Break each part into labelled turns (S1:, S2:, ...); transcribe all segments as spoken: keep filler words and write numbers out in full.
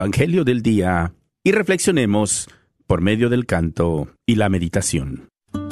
S1: Evangelio del día y reflexionemos por medio del canto y la meditación.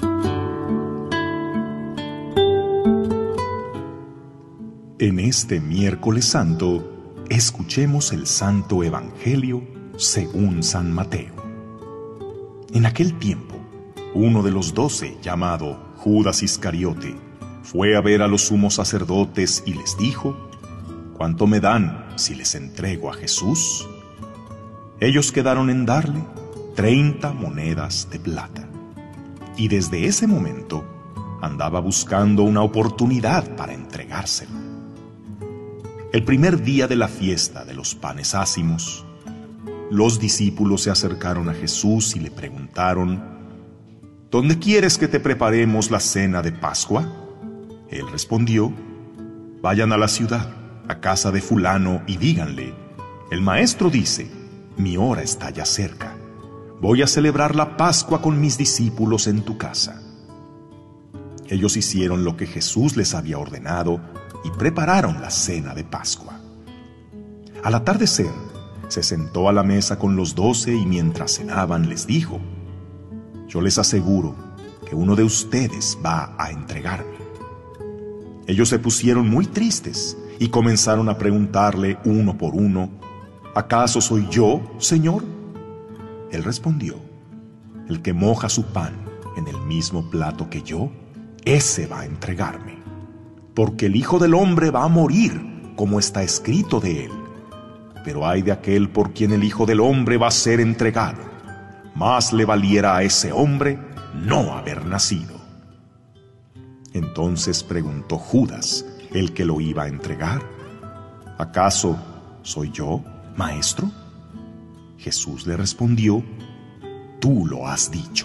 S2: En este miércoles santo, escuchemos el Santo Evangelio según San Mateo. En aquel tiempo, uno de los doce, llamado Judas Iscariote, fue a ver a los sumos sacerdotes y les dijo: ¿Cuánto me dan si les entrego a Jesús? Ellos quedaron en darle treinta monedas de plata. Y desde ese momento andaba buscando una oportunidad para entregárselo. El primer día de la fiesta de los panes ácimos, los discípulos se acercaron a Jesús y le preguntaron: ¿Dónde quieres que te preparemos la cena de Pascua? Él respondió: Vayan a la ciudad, a casa de fulano, y díganle: el maestro dice, mi hora está ya cerca. Voy a celebrar la Pascua con mis discípulos en tu casa. Ellos hicieron lo que Jesús les había ordenado y prepararon la cena de Pascua. Al atardecer, se sentó a la mesa con los doce y mientras cenaban les dijo: Yo les aseguro que uno de ustedes va a entregarme. Ellos se pusieron muy tristes y comenzaron a preguntarle uno por uno: ¿Acaso soy yo, Señor? Él respondió: El que moja su pan en el mismo plato que yo, ese va a entregarme. Porque el Hijo del Hombre va a morir, como está escrito de él. Pero ay de aquel por quien el Hijo del Hombre va a ser entregado. Más le valiera a ese hombre no haber nacido. Entonces preguntó Judas, el que lo iba a entregar: ¿Acaso soy yo, maestro? Jesús le respondió: Tú lo has dicho.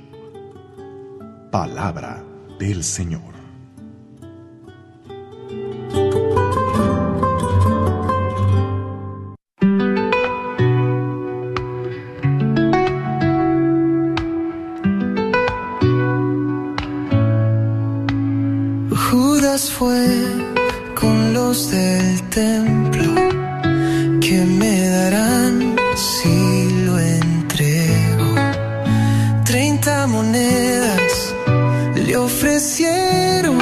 S2: Palabra del Señor.
S3: Judas fue con los del templo. ¿Qué me darán si lo entrego? Treinta monedas le ofrecieron,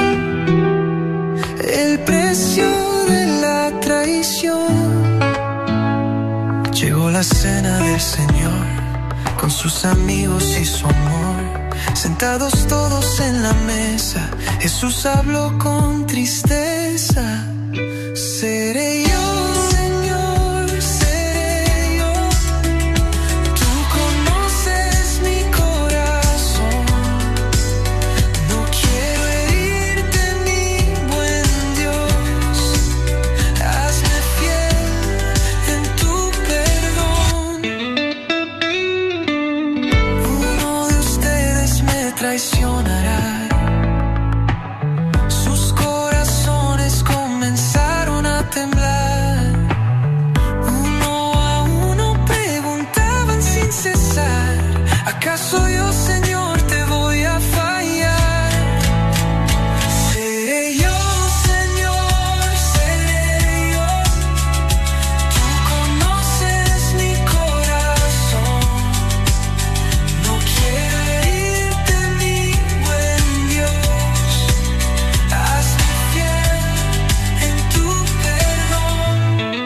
S3: el precio de la traición. Llegó la cena del Señor con sus amigos y su amor. Sentados todos en la mesa, Jesús habló con tristeza: Seré yo, Señor, seré yo. Tú conoces mi corazón. No quiero herirte, mi buen Dios. Hazme fiel en tu perdón. Uno de ustedes me traicionará. Sus corazones comenzaron a temblar. Uno a uno preguntaban sin cesar: ¿Acaso yo, Señor, te voy a fallar? Seré yo, Señor, seré yo. Tú conoces mi corazón. No quiero herirte, mi buen Dios. Hazme fiel en tu perdón.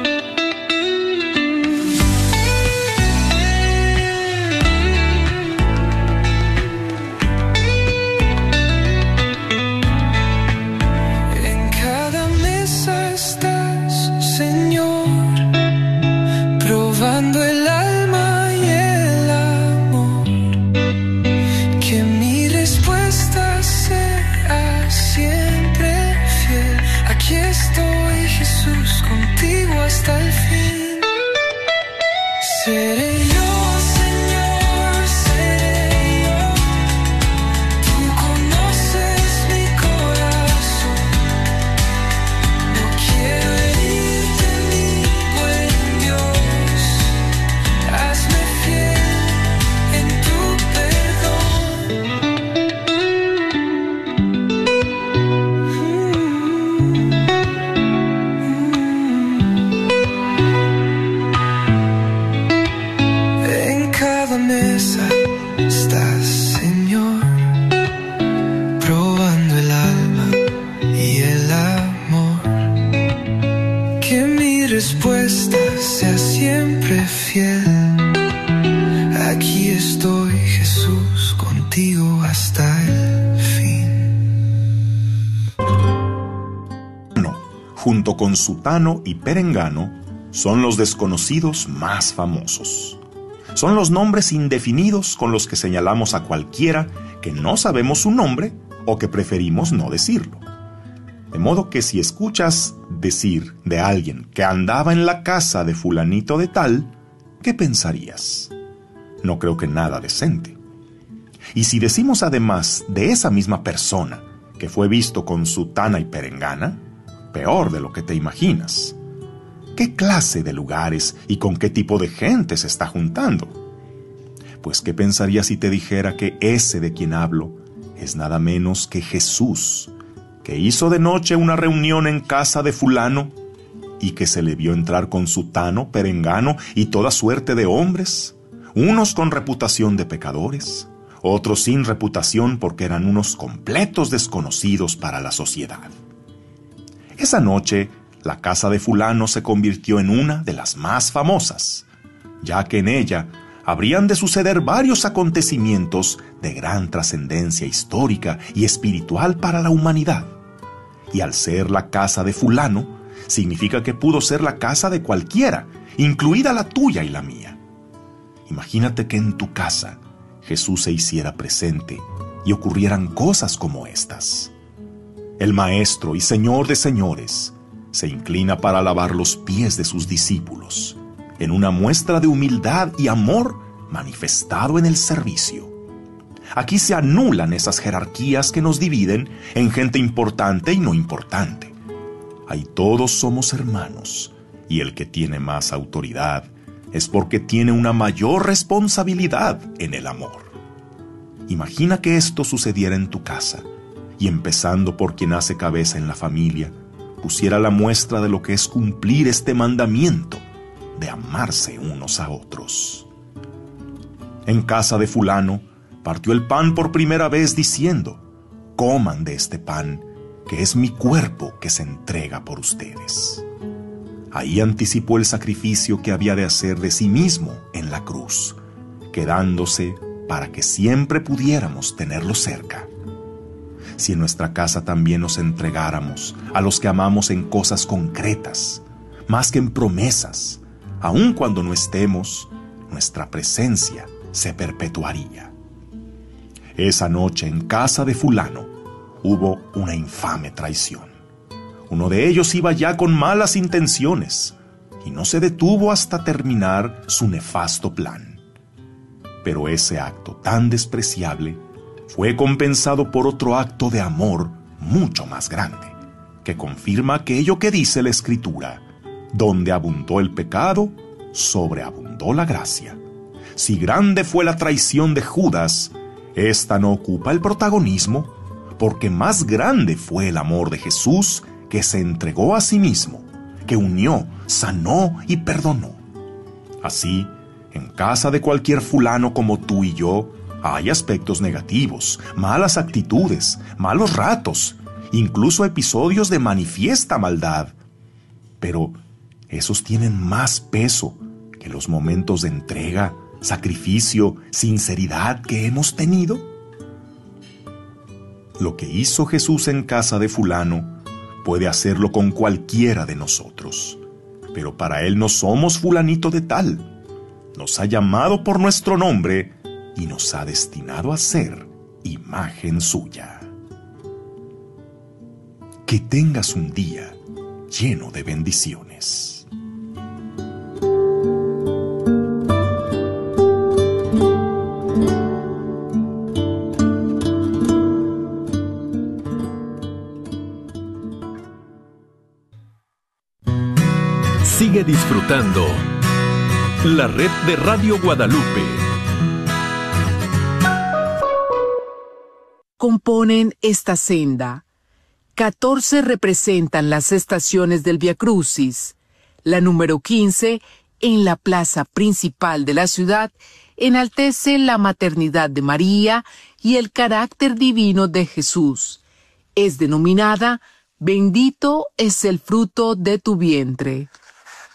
S3: En cada mesa estás, Señor, probando el alma y el amor. Que mi respuesta sea siempre fiel. Aquí estoy, Jesús, contigo hasta el fin. Seré yo, Señor, seré yo. Tú conoces mi corazón. No quiero herirte, mi buen Dios. Hazme fiel en tu perdón. siempre fiel. Aquí estoy, Jesús, contigo hasta el fin.
S2: No, junto con Sutano y Perengano, son los desconocidos más famosos. Son los nombres indefinidos con los que señalamos a cualquiera que no sabemos su nombre o que preferimos no decirlo. De modo que si escuchas decir de alguien que andaba en la casa de fulanito de tal, ¿qué pensarías? No creo que nada decente. Y si decimos además de esa misma persona que fue visto con Sutana y Perengana, peor de lo que te imaginas. ¿Qué clase de lugares y con qué tipo de gente se está juntando? Pues ¿qué pensarías si te dijera que ese de quien hablo es nada menos que Jesús, que hizo de noche una reunión en casa de fulano y que se le vio entrar con Sutano, Perengano y toda suerte de hombres, unos con reputación de pecadores, otros sin reputación porque eran unos completos desconocidos para la sociedad? Esa noche, la casa de fulano se convirtió en una de las más famosas, ya que en ella habrían de suceder varios acontecimientos de gran trascendencia histórica y espiritual para la humanidad. Y al ser la casa de fulano, significa que pudo ser la casa de cualquiera, incluida la tuya y la mía. Imagínate que en tu casa Jesús se hiciera presente y ocurrieran cosas como estas. El Maestro y Señor de señores se inclina para lavar los pies de sus discípulos, en una muestra de humildad y amor manifestado en el servicio. Aquí se anulan esas jerarquías que nos dividen en gente importante y no importante. Ahí todos somos hermanos, y el que tiene más autoridad es porque tiene una mayor responsabilidad en el amor. Imagina que esto sucediera en tu casa, y empezando por quien hace cabeza en la familia, pusiera la muestra de lo que es cumplir este mandamiento de amarse unos a otros. En casa de fulano, partió el pan por primera vez diciendo: coman de este pan, que es mi cuerpo que se entrega por ustedes. Ahí anticipó el sacrificio que había de hacer de sí mismo en la cruz, quedándose para que siempre pudiéramos tenerlo cerca. Si en nuestra casa también nos entregáramos a los que amamos en cosas concretas, más que en promesas, aun cuando no estemos, nuestra presencia se perpetuaría. Esa noche en casa de fulano hubo una infame traición. Uno de ellos iba ya con malas intenciones y no se detuvo hasta terminar su nefasto plan. Pero ese acto tan despreciable fue compensado por otro acto de amor mucho más grande, que confirma aquello que dice la Escritura: donde abundó el pecado, sobreabundó la gracia. Si grande fue la traición de Judas, esta no ocupa el protagonismo, porque más grande fue el amor de Jesús, que se entregó a sí mismo, que unió, sanó y perdonó. Así, en casa de cualquier fulano como tú y yo, hay aspectos negativos, malas actitudes, malos ratos, incluso episodios de manifiesta maldad. Pero esos tienen más peso que los momentos de entrega, sacrificio, sinceridad que hemos tenido. Lo que hizo Jesús en casa de fulano puede hacerlo con cualquiera de nosotros, pero para Él no somos fulanito de tal. Nos ha llamado por nuestro nombre y nos ha destinado a ser imagen suya. Que tengas un día lleno de bendiciones.
S4: Sigue disfrutando la red de Radio Guadalupe.
S5: Componen esta senda. catorce representan las estaciones del Vía Crucis. La número quince, en la plaza principal de la ciudad, enaltece la maternidad de María y el carácter divino de Jesús. Es denominada Bendito es el fruto de tu vientre.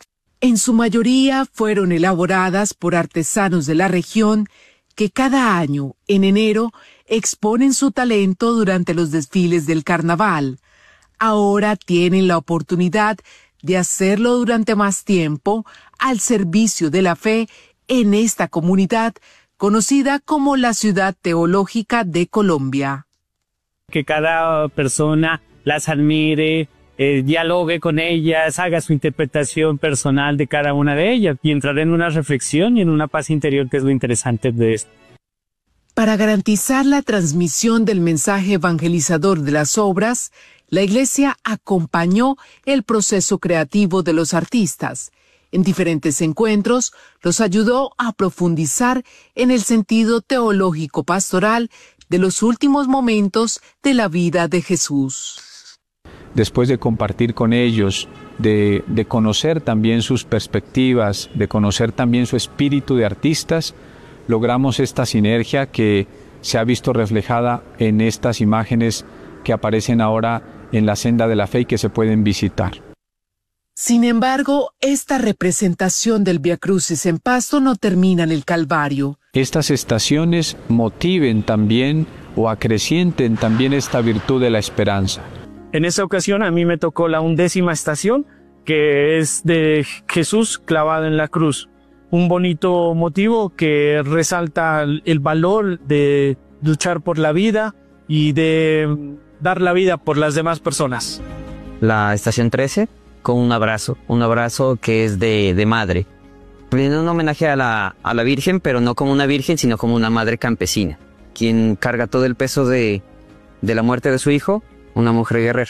S5: En su mayoría fueron elaboradas por artesanos de la región que cada año, en enero, exponen su talento durante los desfiles del carnaval. Ahora tienen la oportunidad de hacerlo durante más tiempo al servicio de la fe en esta comunidad conocida como la Ciudad Teológica de Colombia.
S6: Que cada persona las admire, eh, dialogue con ellas, haga su interpretación personal de cada una de ellas y entrar en una reflexión y en una paz interior, que es lo interesante de esto.
S5: Para garantizar la transmisión del mensaje evangelizador de las obras, la Iglesia acompañó el proceso creativo de los artistas. En diferentes encuentros, los ayudó a profundizar en el sentido teológico pastoral de los últimos momentos de la vida de Jesús.
S7: Después de compartir con ellos, de, de conocer también sus perspectivas, de conocer también su espíritu de artistas, logramos esta sinergia que se ha visto reflejada en estas imágenes que aparecen ahora en la senda de la fe y que se pueden visitar.
S5: Sin embargo, esta representación del Vía Crucis en Pasto no termina en el Calvario.
S7: Estas estaciones motiven también o acrecienten también esta virtud de la esperanza.
S6: En esta ocasión a mí me tocó la undécima estación, que es de Jesús clavado en la cruz. Un bonito motivo que resalta el valor de luchar por la vida y de dar la vida por las demás personas.
S8: La estación trece, con un abrazo, un abrazo que es de, de madre. En un homenaje a la, a la Virgen, pero no como una virgen, sino como una madre campesina, quien carga todo el peso de, de la muerte de su hijo, una mujer guerrera.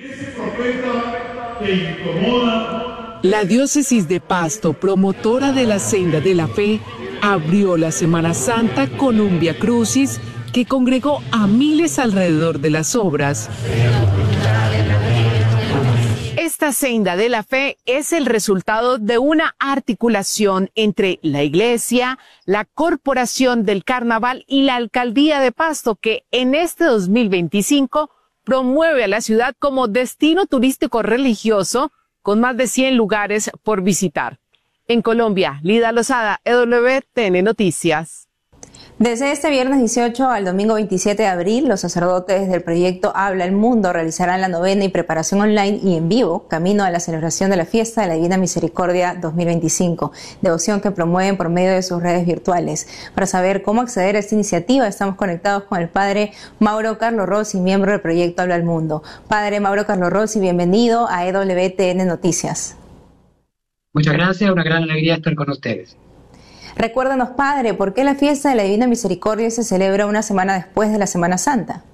S5: La diócesis de Pasto, promotora de la senda de la fe, abrió la Semana Santa con un Vía Crucis que congregó a miles alrededor de las obras. Esta senda de la fe es el resultado de una articulación entre la Iglesia, la Corporación del Carnaval y la Alcaldía de Pasto, que en este dos mil veinticinco promueve a la ciudad como destino turístico religioso con más de cien lugares por visitar. En Colombia, Lida Lozada, E W T N Noticias.
S9: Desde este viernes dieciocho al domingo veintisiete de abril, los sacerdotes del proyecto Habla el Mundo realizarán la novena y preparación online y en vivo, camino a la celebración de la fiesta de la Divina Misericordia dos mil veinticinco, devoción que promueven por medio de sus redes virtuales. Para saber cómo acceder a esta iniciativa, estamos conectados con el Padre Mauro Carlo Rossi, miembro del proyecto Habla el Mundo. Padre Mauro Carlo Rossi, bienvenido a E W T N Noticias.
S10: Muchas gracias, una gran alegría estar con ustedes.
S9: Recuérdanos, Padre, ¿por qué la fiesta de la Divina Misericordia se celebra una semana después de la Semana Santa?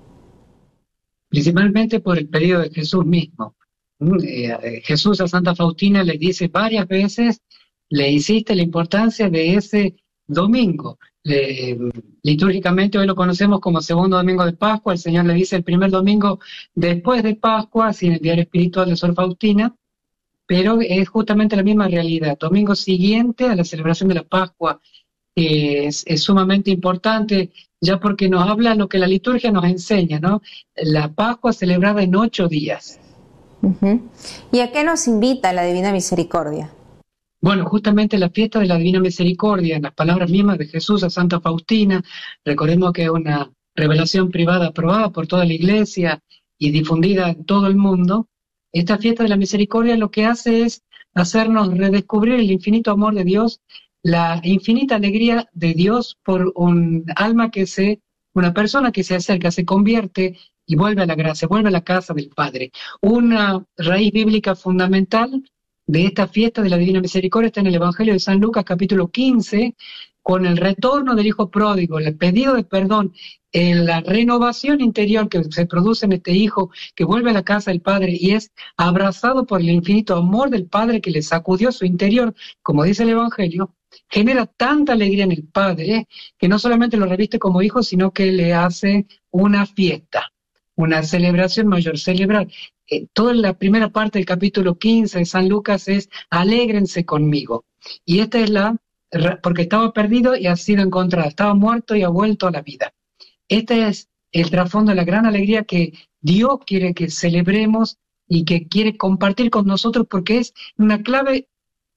S10: Principalmente por el pedido de Jesús mismo. Eh, Jesús a Santa Faustina le dice varias veces, le insiste la importancia de ese domingo. Le, litúrgicamente hoy lo conocemos como segundo domingo de Pascua. El Señor le dice el primer domingo después de Pascua, así en el diario espiritual de Sor Faustina. Pero es justamente la misma realidad. Domingo siguiente a la celebración de la Pascua eh, es, es sumamente importante, ya porque nos habla lo que la liturgia nos enseña, ¿no? La Pascua celebrada en ocho días.
S9: Uh-huh. ¿Y a qué nos invita la Divina Misericordia?
S10: Bueno, justamente la fiesta de la Divina Misericordia, en las palabras mismas de Jesús a Santa Faustina, recordemos que es una revelación privada aprobada por toda la Iglesia y difundida en todo el mundo. Esta fiesta de la misericordia lo que hace es hacernos redescubrir el infinito amor de Dios, la infinita alegría de Dios por un alma que se, una persona que se acerca, se convierte y vuelve a la gracia, vuelve a la casa del Padre. Una raíz bíblica fundamental de esta fiesta de la Divina Misericordia está en el Evangelio de San Lucas, capítulo quince, con el retorno del Hijo Pródigo, el pedido de perdón, en la renovación interior que se produce en este hijo que vuelve a la casa del Padre y es abrazado por el infinito amor del Padre que le sacudió su interior, como dice el Evangelio, genera tanta alegría en el Padre que no solamente lo reviste como hijo, sino que le hace una fiesta, una celebración mayor, celebrar. Eh, toda la primera parte del capítulo quince de San Lucas es alégrense conmigo. Y esta es la, porque estaba perdido y ha sido encontrado, estaba muerto y ha vuelto a la vida. Este es el trasfondo de la gran alegría que Dios quiere que celebremos y que quiere compartir con nosotros porque es una clave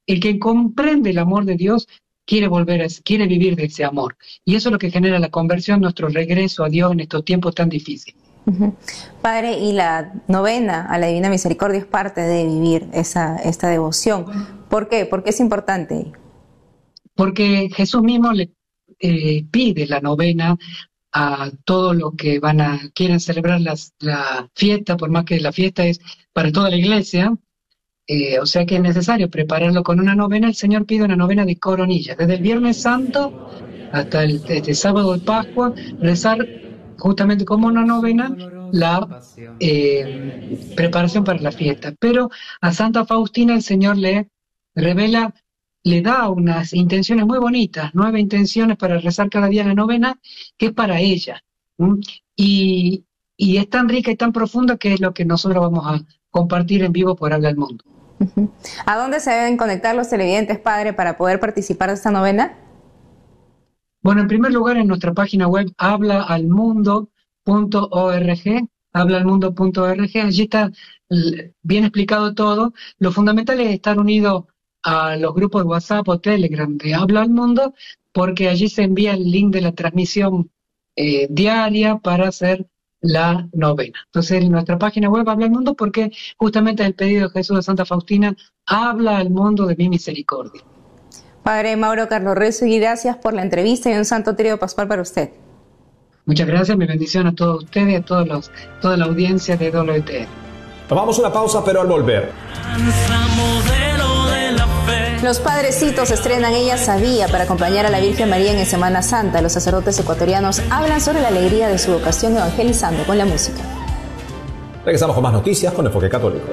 S10: el que comprende el amor de Dios quiere volver a, quiere vivir de ese amor. Y eso es lo que genera la conversión, nuestro regreso a Dios en estos tiempos tan difíciles.
S9: Uh-huh. Padre, y la novena a la Divina Misericordia es parte de vivir esa, esta devoción. ¿Por qué? ¿Por qué es importante?
S10: Porque Jesús mismo le eh, pide la novena a todos los que van a quieren celebrar las, la fiesta, por más que la fiesta es para toda la iglesia, eh, o sea que es necesario prepararlo con una novena. El Señor pide una novena de coronilla, desde el Viernes Santo hasta el este sábado de Pascua, rezar justamente como una novena la eh, preparación para la fiesta. Pero a Santa Faustina el Señor le revela, le da unas intenciones muy bonitas, nueve intenciones para rezar cada día la novena, que es para ella. ¿Mm? Y, y es tan rica y tan profunda que es lo que nosotros vamos a compartir en vivo por Habla al Mundo.
S9: Uh-huh. ¿A dónde se deben conectar los televidentes, Padre, para poder participar de esta novena?
S10: Bueno, en primer lugar, en nuestra página web habla al mundo punto org, habla al mundo punto org, allí está bien explicado todo. Lo fundamental es estar unido a los grupos de WhatsApp o Telegram de Habla al Mundo, porque allí se envía el link de la transmisión eh, diaria para hacer la novena. Entonces, en nuestra página web Habla al Mundo, porque justamente el pedido de Jesús de Santa Faustina, habla al mundo de mi misericordia.
S9: Padre Mauro Carlos Rezo, y gracias por la entrevista y un santo trío pascual para usted.
S10: Muchas gracias, mi bendición a todos ustedes, a todos los, toda la audiencia de W T N.
S11: Tomamos una pausa, pero al volver.
S9: Los padrecitos estrenan Ella Sabía para acompañar a la Virgen María en Semana Santa. Los sacerdotes ecuatorianos hablan sobre la alegría de su vocación evangelizando con la música.
S11: Regresamos con más noticias con Enfoque Católico.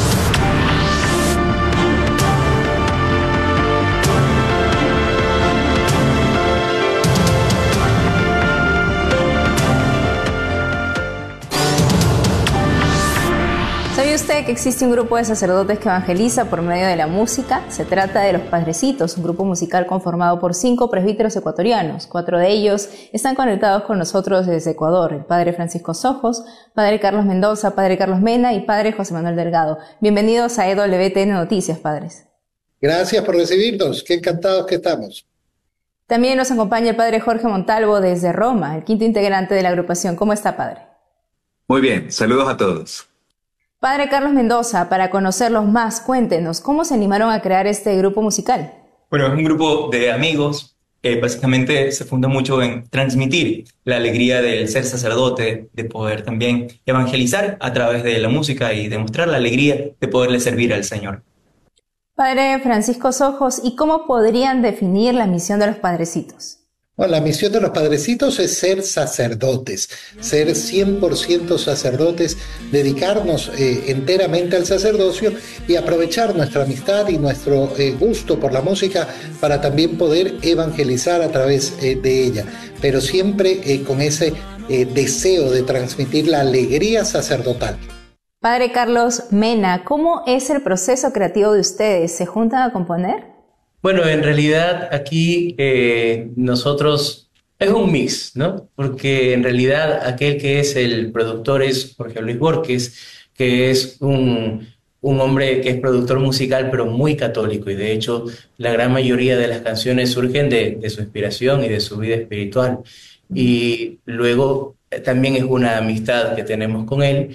S9: ¿Sabe usted que existe un grupo de sacerdotes que evangeliza por medio de la música? Se trata de Los Padrecitos, un grupo musical conformado por cinco presbíteros ecuatorianos. Cuatro de ellos están conectados con nosotros desde Ecuador: el Padre Francisco Sojos, Padre Carlos Mendoza, Padre Carlos Mena y Padre José Manuel Delgado. Bienvenidos a E W T N Noticias, padres.
S12: Gracias por recibirnos, qué encantados que estamos.
S9: También nos acompaña el Padre Jorge Montalvo desde Roma, el quinto integrante de la agrupación. ¿Cómo está, Padre?
S13: Muy bien, saludos a todos.
S9: Padre Carlos Mendoza, para conocerlos más, cuéntenos, ¿cómo se animaron a crear este grupo musical?
S13: Bueno, es un grupo de amigos que básicamente se funda mucho en transmitir la alegría del ser sacerdote, de poder también evangelizar a través de la música y demostrar la alegría de poderle servir al Señor.
S9: Padre Francisco Sojos, ¿y cómo podrían definir la misión de los padrecitos?
S12: Bueno, la misión de los padrecitos es ser sacerdotes, ser cien por ciento sacerdotes, dedicarnos eh, enteramente al sacerdocio y aprovechar nuestra amistad y nuestro eh, gusto por la música para también poder evangelizar a través eh, de ella, pero siempre eh, con ese eh, deseo de transmitir la alegría sacerdotal.
S9: Padre Carlos Mena, ¿cómo es el proceso creativo de ustedes? ¿Se juntan a componer?
S14: Bueno, en realidad aquí eh, nosotros es un mix, ¿no? Porque en realidad aquel que es el productor es Jorge Luis Borges, que es un, un hombre que es productor musical pero muy católico, y de hecho la gran mayoría de las canciones surgen de, de su inspiración y de su vida espiritual. Y luego eh, también es una amistad que tenemos con él.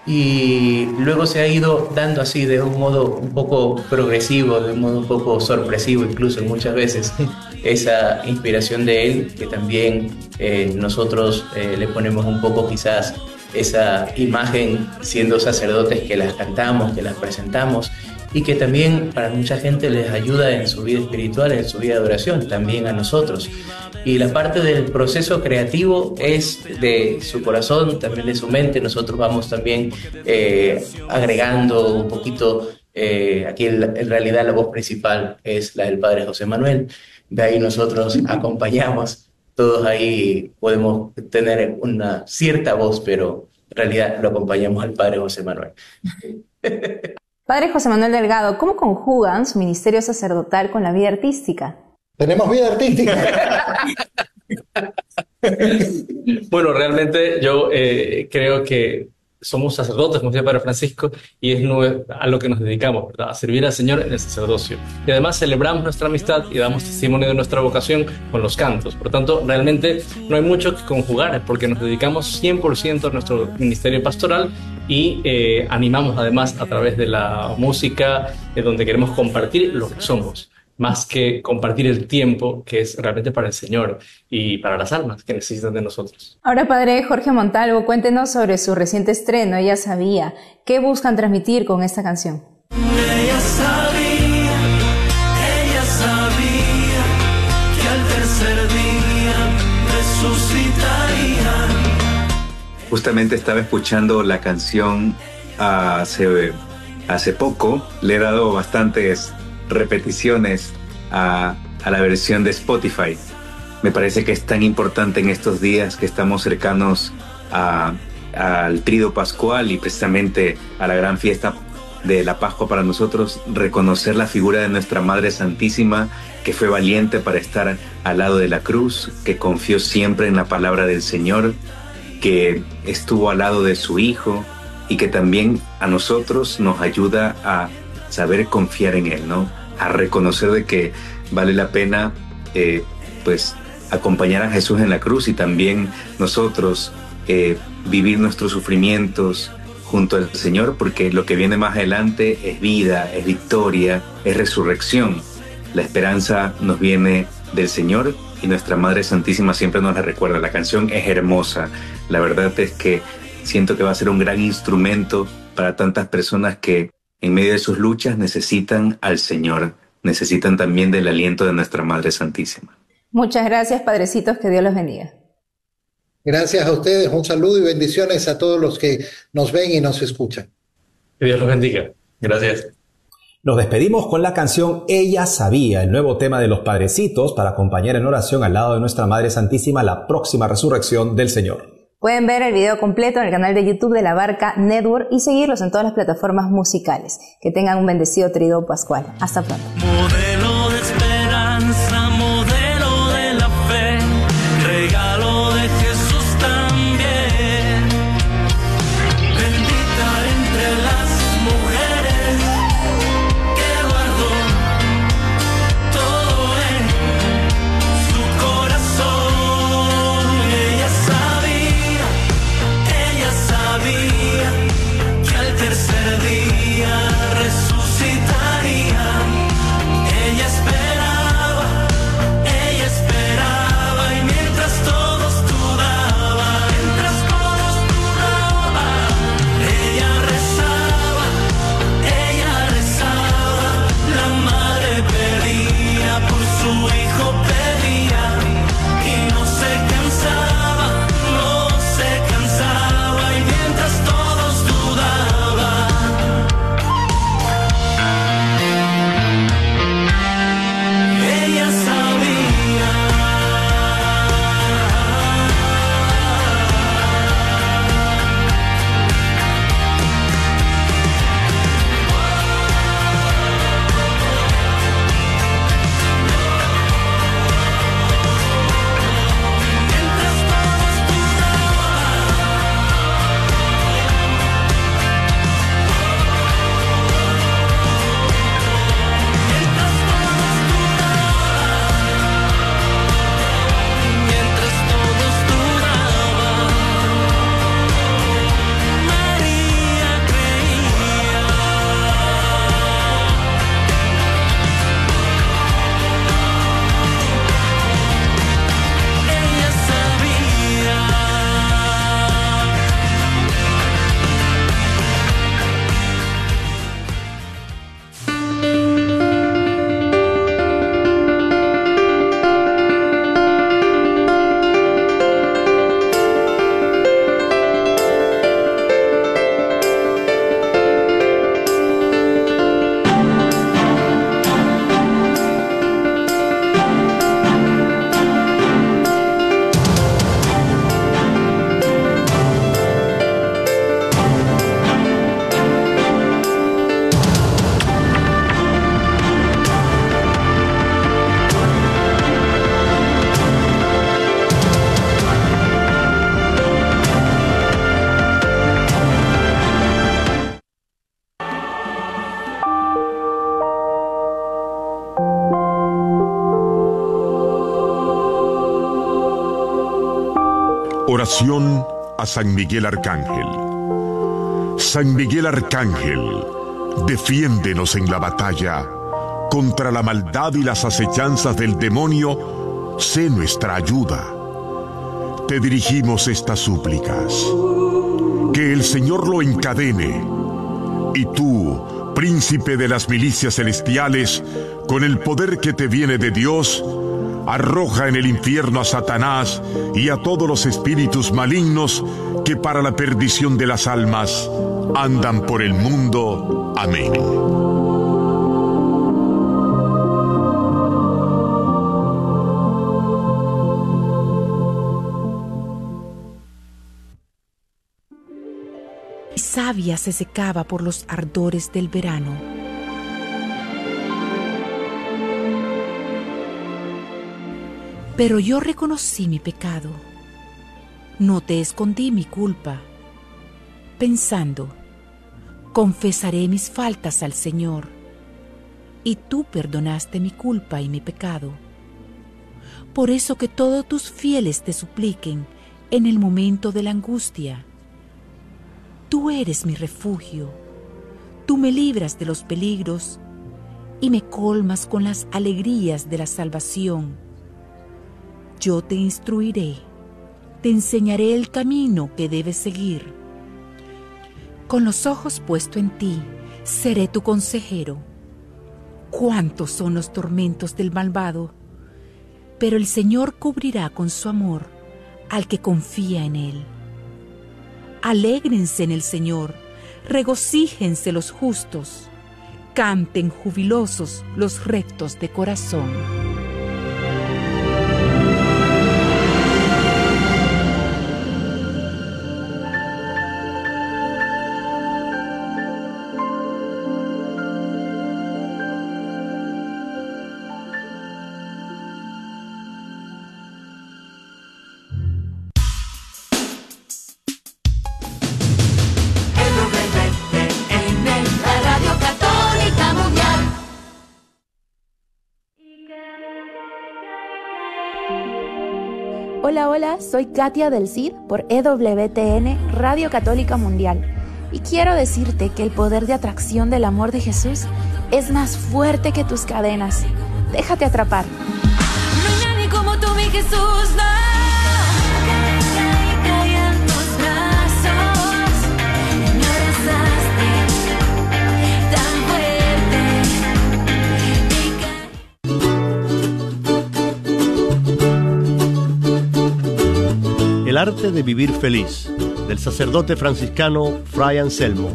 S14: Y luego se ha ido dando así de un modo un poco progresivo, de un modo un poco sorpresivo incluso muchas veces, esa inspiración de él, que también eh, nosotros eh, le ponemos un poco quizás esa imagen siendo sacerdotes, que las cantamos, que las presentamos, y que también para mucha gente les ayuda en su vida espiritual, en su vida de oración, también a nosotros. Y la parte del proceso creativo es de su corazón, también de su mente. Nosotros vamos también eh, agregando un poquito, eh, aquí en, en realidad la voz principal es la del Padre José Manuel, de ahí nosotros acompañamos, todos ahí podemos tener una cierta voz, pero en realidad lo acompañamos al Padre José Manuel.
S9: Padre José Manuel Delgado, ¿cómo conjugan su ministerio sacerdotal con la vida artística?
S12: ¿Tenemos vida artística?
S15: Bueno, realmente yo eh, creo que somos sacerdotes, como decía Padre Francisco, y es a lo que nos dedicamos, ¿verdad? A servir al Señor en el sacerdocio. Y además celebramos nuestra amistad y damos testimonio de nuestra vocación con los cantos. Por tanto, realmente no hay mucho que conjugar, porque nos dedicamos cien por ciento a nuestro ministerio pastoral y eh, animamos además a través de la música, de donde queremos compartir lo que somos, más que compartir el tiempo que es realmente para el Señor y para las almas que necesitan de nosotros.
S9: Ahora, Padre Jorge Montalvo, cuéntenos sobre su reciente estreno, Ella Sabía. ¿Qué buscan transmitir con esta canción?
S3: Ella sabía, ella sabía que al tercer día resucitaría.
S16: Justamente estaba escuchando la canción hace, hace poco, le he dado bastantes repeticiones a, a la versión de Spotify. Me parece que es tan importante en estos días que estamos cercanos a, al Tríodo Pascual y precisamente a la gran fiesta de la Pascua para nosotros, reconocer la figura de nuestra Madre Santísima, que fue valiente para estar al lado de la cruz, que confió siempre en la palabra del Señor, que estuvo al lado de su Hijo y que también a nosotros nos ayuda a saber confiar en Él, ¿no? A reconocer de que vale la pena eh, pues acompañar a Jesús en la cruz y también nosotros eh, vivir nuestros sufrimientos junto al Señor, porque lo que viene más adelante es vida, es victoria, es resurrección. La esperanza nos viene del Señor y nuestra Madre Santísima siempre nos la recuerda. La canción es hermosa. La verdad es que siento que va a ser un gran instrumento para tantas personas que en medio de sus luchas necesitan al Señor, necesitan también del aliento de nuestra Madre Santísima.
S9: Muchas gracias, padrecitos, que Dios los bendiga.
S12: Gracias a ustedes, un saludo y bendiciones a todos los que nos ven y nos escuchan.
S15: Que Dios los bendiga. Gracias.
S11: Nos despedimos con la canción Ella Sabía, el nuevo tema de los padrecitos para acompañar en oración al lado de nuestra Madre Santísima la próxima resurrección del Señor.
S9: Pueden ver el video completo en el canal de YouTube de La Barca Network y seguirlos en todas las plataformas musicales. Que tengan un bendecido Tríodo Pascual. Hasta pronto.
S3: Modelo de esperanza, modelo de la fe, regalo de Jesús también. Bendita entre las mujeres que guardó todo en su corazón. Ella sabía, ella sabía que al tercer día resucitaría. Ella
S17: Oración a San Miguel Arcángel. San Miguel Arcángel, defiéndenos en la batalla. Contra la maldad y las acechanzas del demonio, sé nuestra ayuda. Te dirigimos estas súplicas. Que el Señor lo encadene. Y tú, príncipe de las milicias celestiales, con el poder que te viene de Dios, arroja en el infierno a Satanás y a todos los espíritus malignos que para la perdición de las almas andan por el mundo. Amén.
S18: Mi savia se secaba por los ardores del verano. Pero yo reconocí mi pecado. No te escondí mi culpa, pensando, confesaré mis faltas al Señor, y tú perdonaste mi culpa y mi pecado. Por eso que todos tus fieles te supliquen en el momento de la angustia. Tú eres mi refugio, tú me libras de los peligros y me colmas con las alegrías de la salvación. Yo te instruiré, te enseñaré el camino que debes seguir. Con los ojos puestos en ti, seré tu consejero. Cuántos son los tormentos del malvado, pero el Señor cubrirá con su amor al que confía en Él. Alégrense en el Señor, regocíjense los justos, canten jubilosos los rectos de corazón.
S19: Hola, hola, soy Katia del Cid por E W T N Radio Católica Mundial y quiero decirte que el poder de atracción del amor de Jesús es más fuerte que tus cadenas. Déjate atrapar.
S20: No hay nadie como tú, mi Jesús, no.
S21: El arte de vivir feliz, del sacerdote franciscano Fray Anselmo.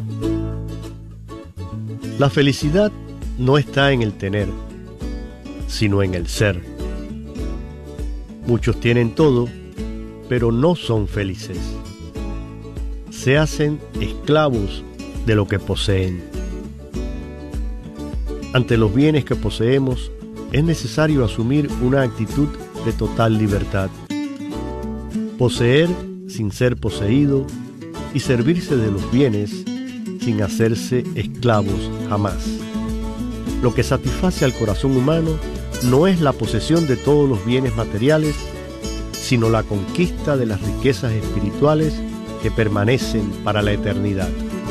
S21: La felicidad no está en el tener, sino en el ser. Muchos tienen todo, pero no son felices. Se hacen esclavos de lo que poseen. Ante los bienes que poseemos, es necesario asumir una actitud de total libertad. Poseer sin ser poseído y servirse de los bienes sin hacerse esclavos jamás. Lo que satisface al corazón humano no es la posesión de todos los bienes materiales, sino la conquista de las riquezas espirituales que permanecen para la eternidad.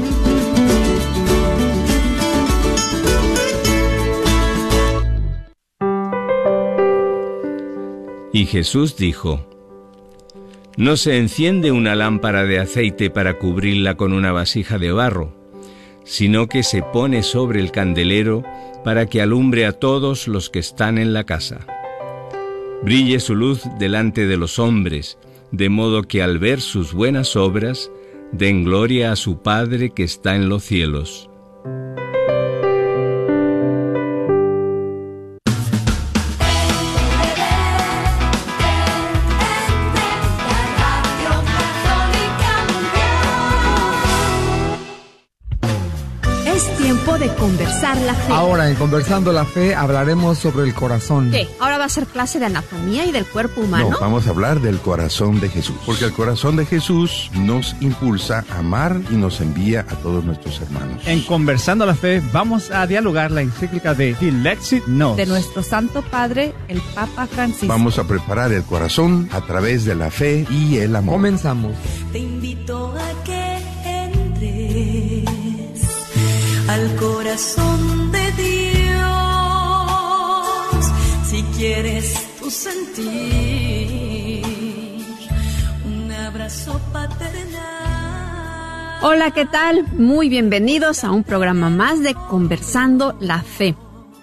S22: Y Jesús dijo: No se enciende una lámpara de aceite para cubrirla con una vasija de barro, sino que se pone sobre el candelero para que alumbre a todos los que están en la casa. Brille su luz delante de los hombres, de modo que al ver sus buenas obras, den gloria a su Padre que está en los cielos.
S1: Conversar la Fe.
S2: Ahora, en Conversando la Fe, hablaremos sobre el corazón.
S1: ¿Qué? ¿Ahora va a ser clase de anatomía y del cuerpo humano?
S23: No, vamos a hablar del corazón de Jesús. Porque el corazón de Jesús nos impulsa a amar y nos envía a todos nuestros hermanos.
S24: En Conversando la Fe, vamos a dialogar la encíclica de Dilexit Nos.
S25: De nuestro Santo Padre, el Papa Francisco.
S23: Vamos a preparar el corazón a través de la fe y el amor.
S2: Comenzamos.
S20: Te invito a que entres al corazón de Dios, si quieres tú sentir un abrazo paternal.
S1: Hola, ¿qué tal? Muy bienvenidos a un programa más de Conversando la Fe.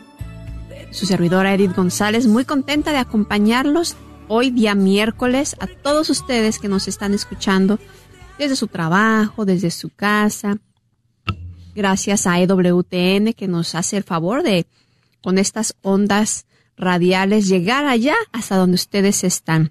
S1: Su servidora Edith González, muy contenta de acompañarlos hoy día miércoles a todos ustedes que nos están escuchando desde su trabajo, desde su casa. Gracias a E W T N que nos hace el favor de, con estas ondas radiales, llegar allá hasta donde ustedes están.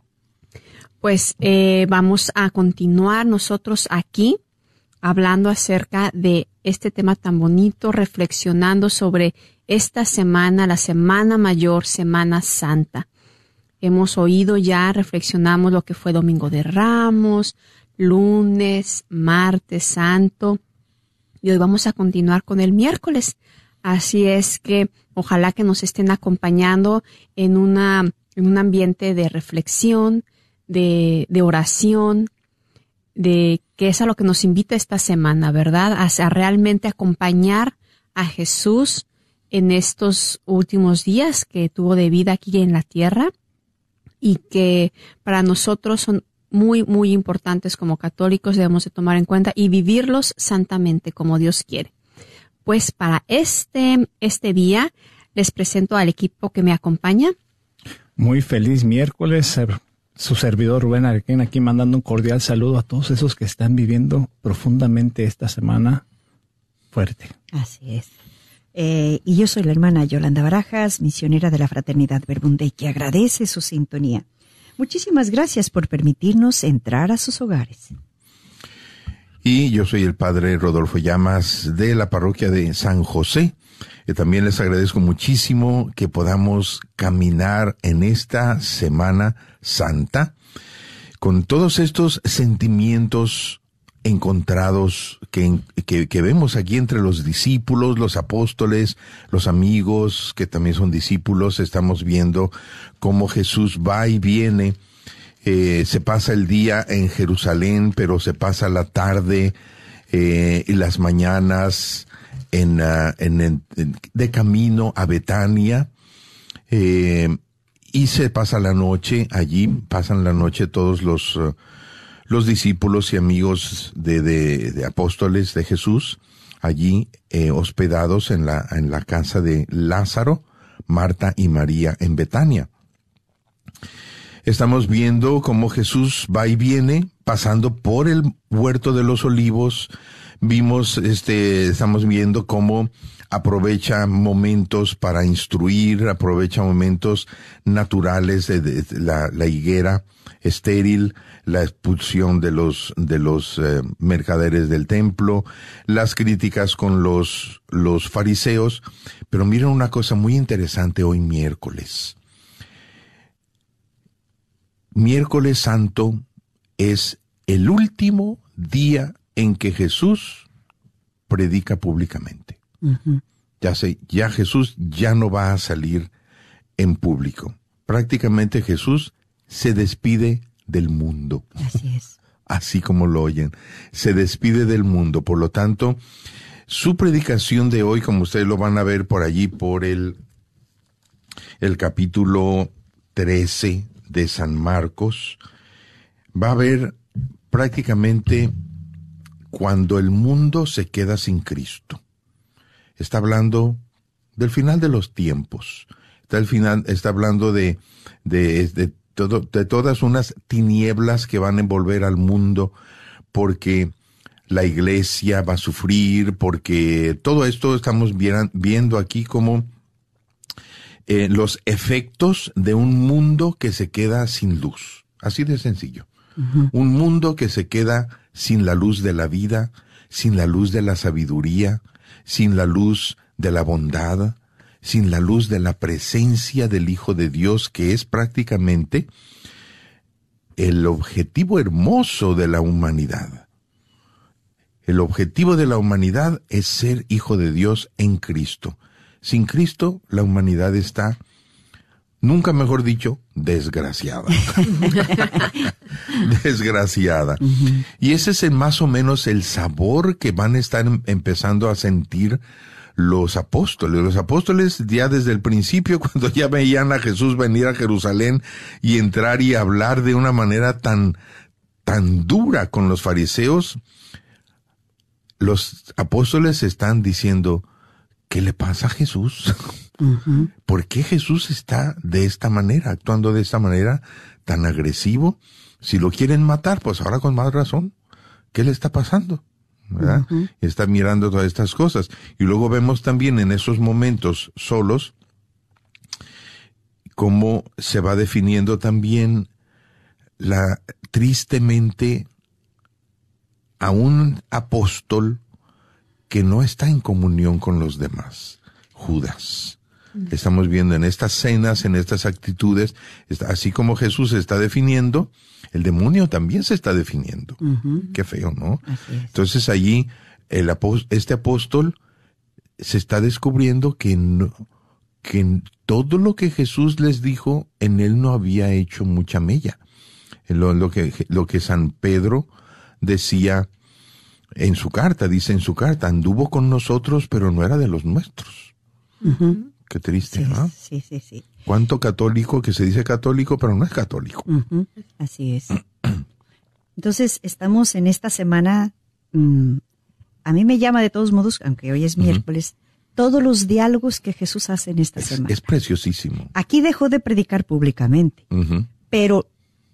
S1: Pues eh, vamos a continuar nosotros aquí hablando acerca de este tema tan bonito, reflexionando sobre esta semana, la Semana Mayor, Semana Santa. Hemos oído ya, reflexionamos lo que fue Domingo de Ramos, lunes, martes santo, y hoy vamos a continuar con el miércoles. Así es que ojalá que nos estén acompañando en una en un ambiente de reflexión, de, de oración, de que es a lo que nos invita esta semana, ¿verdad? A, a realmente acompañar a Jesús en estos últimos días que tuvo de vida aquí en la tierra y que para nosotros son muy, muy importantes como católicos, debemos de tomar en cuenta y vivirlos santamente como Dios quiere. Pues para este, este día les presento al equipo que me acompaña.
S24: Muy feliz miércoles, su servidor Rubén Arequén aquí mandando un cordial saludo a todos esos que están viviendo profundamente esta semana fuerte.
S26: Así es. Eh, y yo soy la hermana Yolanda Barajas, misionera de la Fraternidad Verbunday, que agradece su sintonía. Muchísimas gracias por permitirnos entrar a sus hogares.
S23: Y yo soy el padre Rodolfo Llamas de la parroquia de San José. Y también les agradezco muchísimo que podamos caminar en esta Semana Santa con todos estos sentimientos encontrados que, que, que vemos aquí entre los discípulos, los apóstoles, los amigos que también son discípulos. Estamos viendo cómo Jesús va y viene, eh, se pasa el día en Jerusalén, pero se pasa la tarde eh, y las mañanas en, uh, en, en, en de camino a Betania, eh, y se pasa la noche allí, pasan la noche todos los uh, los discípulos y amigos de, de, de apóstoles de Jesús, allí eh, hospedados en la, en la casa de Lázaro, Marta y María en Betania. Estamos viendo cómo Jesús va y viene, pasando por el huerto de los olivos. Vimos, este, estamos viendo cómo aprovecha momentos para instruir, aprovecha momentos naturales de, de, de la, la higuera estéril, la expulsión de los de los eh, mercaderes del templo, las críticas con los los fariseos. Pero miren una cosa muy interesante hoy miércoles. Miércoles Santo es el último día en que Jesús predica públicamente. Uh-huh. Ya sé, ya Jesús ya no va a salir en público. Prácticamente Jesús se despide del mundo.
S26: Así es.
S23: Así como lo oyen. Se despide del mundo. Por lo tanto, su predicación de hoy, como ustedes lo van a ver por allí, por el, el capítulo trece de San Marcos, va a ver prácticamente cuando el mundo se queda sin Cristo. Está hablando del final de los tiempos. Está, el final, está hablando de, de, de Todo, de todas unas tinieblas que van a envolver al mundo, porque la iglesia va a sufrir, porque todo esto estamos viendo aquí como eh, los efectos de un mundo que se queda sin luz. Así de sencillo. Uh-huh. Un mundo que se queda sin la luz de la vida, sin la luz de la sabiduría, sin la luz de la bondad, sin la luz de la presencia del Hijo de Dios, que es prácticamente el objetivo hermoso de la humanidad. El objetivo de la humanidad es ser hijo de Dios en Cristo. Sin Cristo, la humanidad está, nunca mejor dicho, desgraciada. Desgraciada. Uh-huh. Y ese es el, más o menos el sabor que van a estar empezando a sentir los apóstoles. Los apóstoles ya desde el principio, cuando ya veían a Jesús venir a Jerusalén y entrar y hablar de una manera tan, tan dura con los fariseos, los apóstoles están diciendo, ¿qué le pasa a Jesús? Uh-huh. ¿Por qué Jesús está de esta manera, actuando de esta manera tan agresivo? Si lo quieren matar, pues ahora con más razón. ¿Qué le está pasando? ¿Verdad? Uh-huh. Está mirando todas estas cosas. Y luego vemos también en esos momentos solos cómo se va definiendo también la tristemente a un apóstol que no está en comunión con los demás, Judas. Uh-huh. Estamos viendo en estas cenas, en estas actitudes, así como Jesús se está definiendo, el demonio también se está definiendo. Uh-huh. Qué feo, ¿no? Entonces allí el apóstol, este apóstol se está descubriendo que, no, que en todo lo que Jesús les dijo, en él no había hecho mucha mella. Lo, lo, que, lo que San Pedro decía en su carta, dice en su carta, anduvo con nosotros, pero no era de los nuestros. Uh-huh. Qué triste,
S26: sí,
S23: ¿no?
S26: Sí, sí, sí.
S23: ¿Cuánto católico que se dice católico, pero no es católico?
S26: Uh-huh. Así es. Entonces, estamos en esta semana, mmm, a mí me llama de todos modos, aunque hoy es miércoles, uh-huh. todos los diálogos que Jesús hace en esta
S23: es,
S26: semana.
S23: Es preciosísimo.
S26: Aquí dejó de predicar públicamente, uh-huh. pero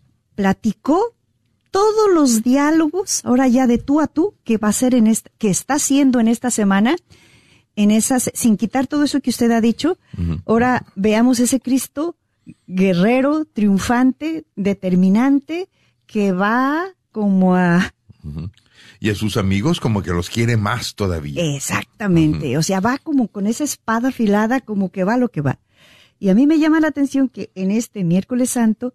S26: platicó todos los diálogos, ahora ya de tú a tú, que va a ser en esta, que está haciendo en esta semana, en esas, sin quitar todo eso que usted ha dicho, uh-huh. ahora veamos ese Cristo guerrero, triunfante, determinante, que va como a...
S23: Uh-huh. Y a sus amigos como que los quiere más todavía.
S26: Exactamente, uh-huh. o sea, va como con esa espada afilada, como que va lo que va. Y a mí me llama la atención que en este miércoles santo,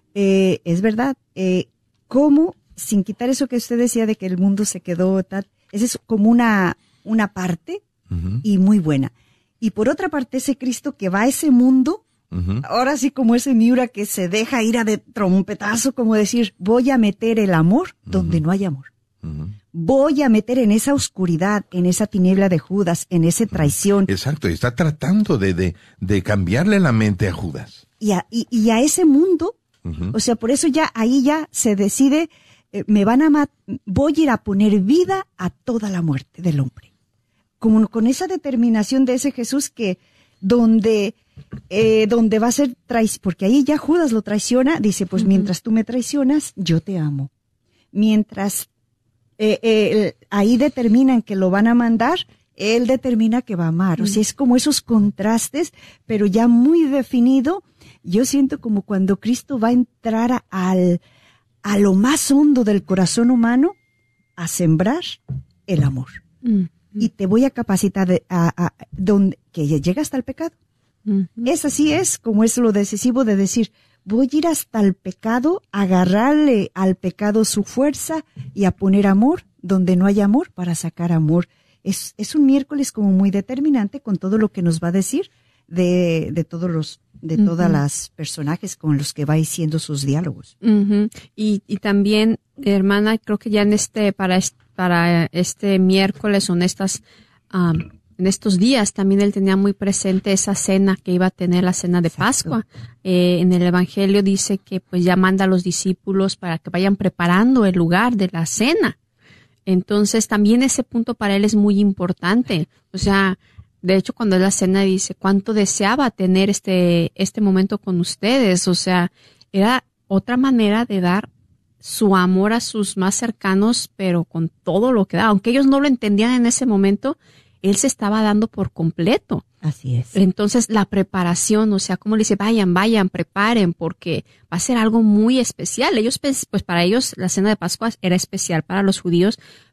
S26: eh, es verdad, eh, cómo, sin quitar eso que usted decía de que el mundo se quedó tal, esa es como una, una parte, uh-huh. y muy buena. Y por otra parte, ese Cristo que va a ese mundo, uh-huh. ahora sí como ese Miura que se deja ir a de trompetazo, como decir, voy a meter el amor donde uh-huh. no hay amor. Uh-huh. Voy a meter en esa oscuridad, en esa tiniebla de Judas, en esa traición.
S23: Exacto, está tratando de, de, de cambiarle la mente a Judas.
S26: Y a, y, y a ese mundo, uh-huh. o sea, por eso ya ahí ya se decide, eh, me van a mat- voy a ir a poner vida a toda la muerte del hombre. Como con esa determinación de ese Jesús que donde eh, donde va a ser traicionado, porque ahí ya Judas lo traiciona, dice, pues uh-huh. mientras tú me traicionas, yo te amo. Mientras eh, eh, ahí determinan que lo van a mandar, él determina que va a amar. Uh-huh. O sea, es como esos contrastes, pero ya muy definido. Yo siento como cuando Cristo va a entrar a, al, a lo más hondo del corazón humano, a sembrar el amor. Uh-huh. Y te voy a capacitar de, a, a, donde, que llega hasta el pecado. Uh-huh. Es así es como es lo decisivo de decir, voy a ir hasta el pecado, a agarrarle al pecado su fuerza y a poner amor donde no hay amor para sacar amor. Es, es un miércoles como muy determinante con todo lo que nos va a decir de, de todos los, de uh-huh. todas las personajes con los que va diciendo sus diálogos.
S1: Uh-huh. Y, y también, hermana, creo que ya en este, para este, para este miércoles o en estas, um, en estos días también él tenía muy presente esa cena que iba a tener, la cena de Exacto. Pascua. Eh, en el Evangelio dice que pues ya manda a los discípulos para que vayan preparando el lugar de la cena. Entonces también ese punto para él es muy importante. O sea, de hecho cuando es la cena dice cuánto deseaba tener este, este momento con ustedes. O sea, era otra manera de dar su amor a sus más cercanos, pero con todo lo que da. Aunque ellos no lo entendían en ese momento, él se estaba dando por completo.
S26: Así es.
S1: Entonces, la preparación, o sea, como le dice, vayan, vayan, preparen, porque va a ser algo muy especial. Ellos, pues para ellos, la cena de Pascua era especial para los judíos,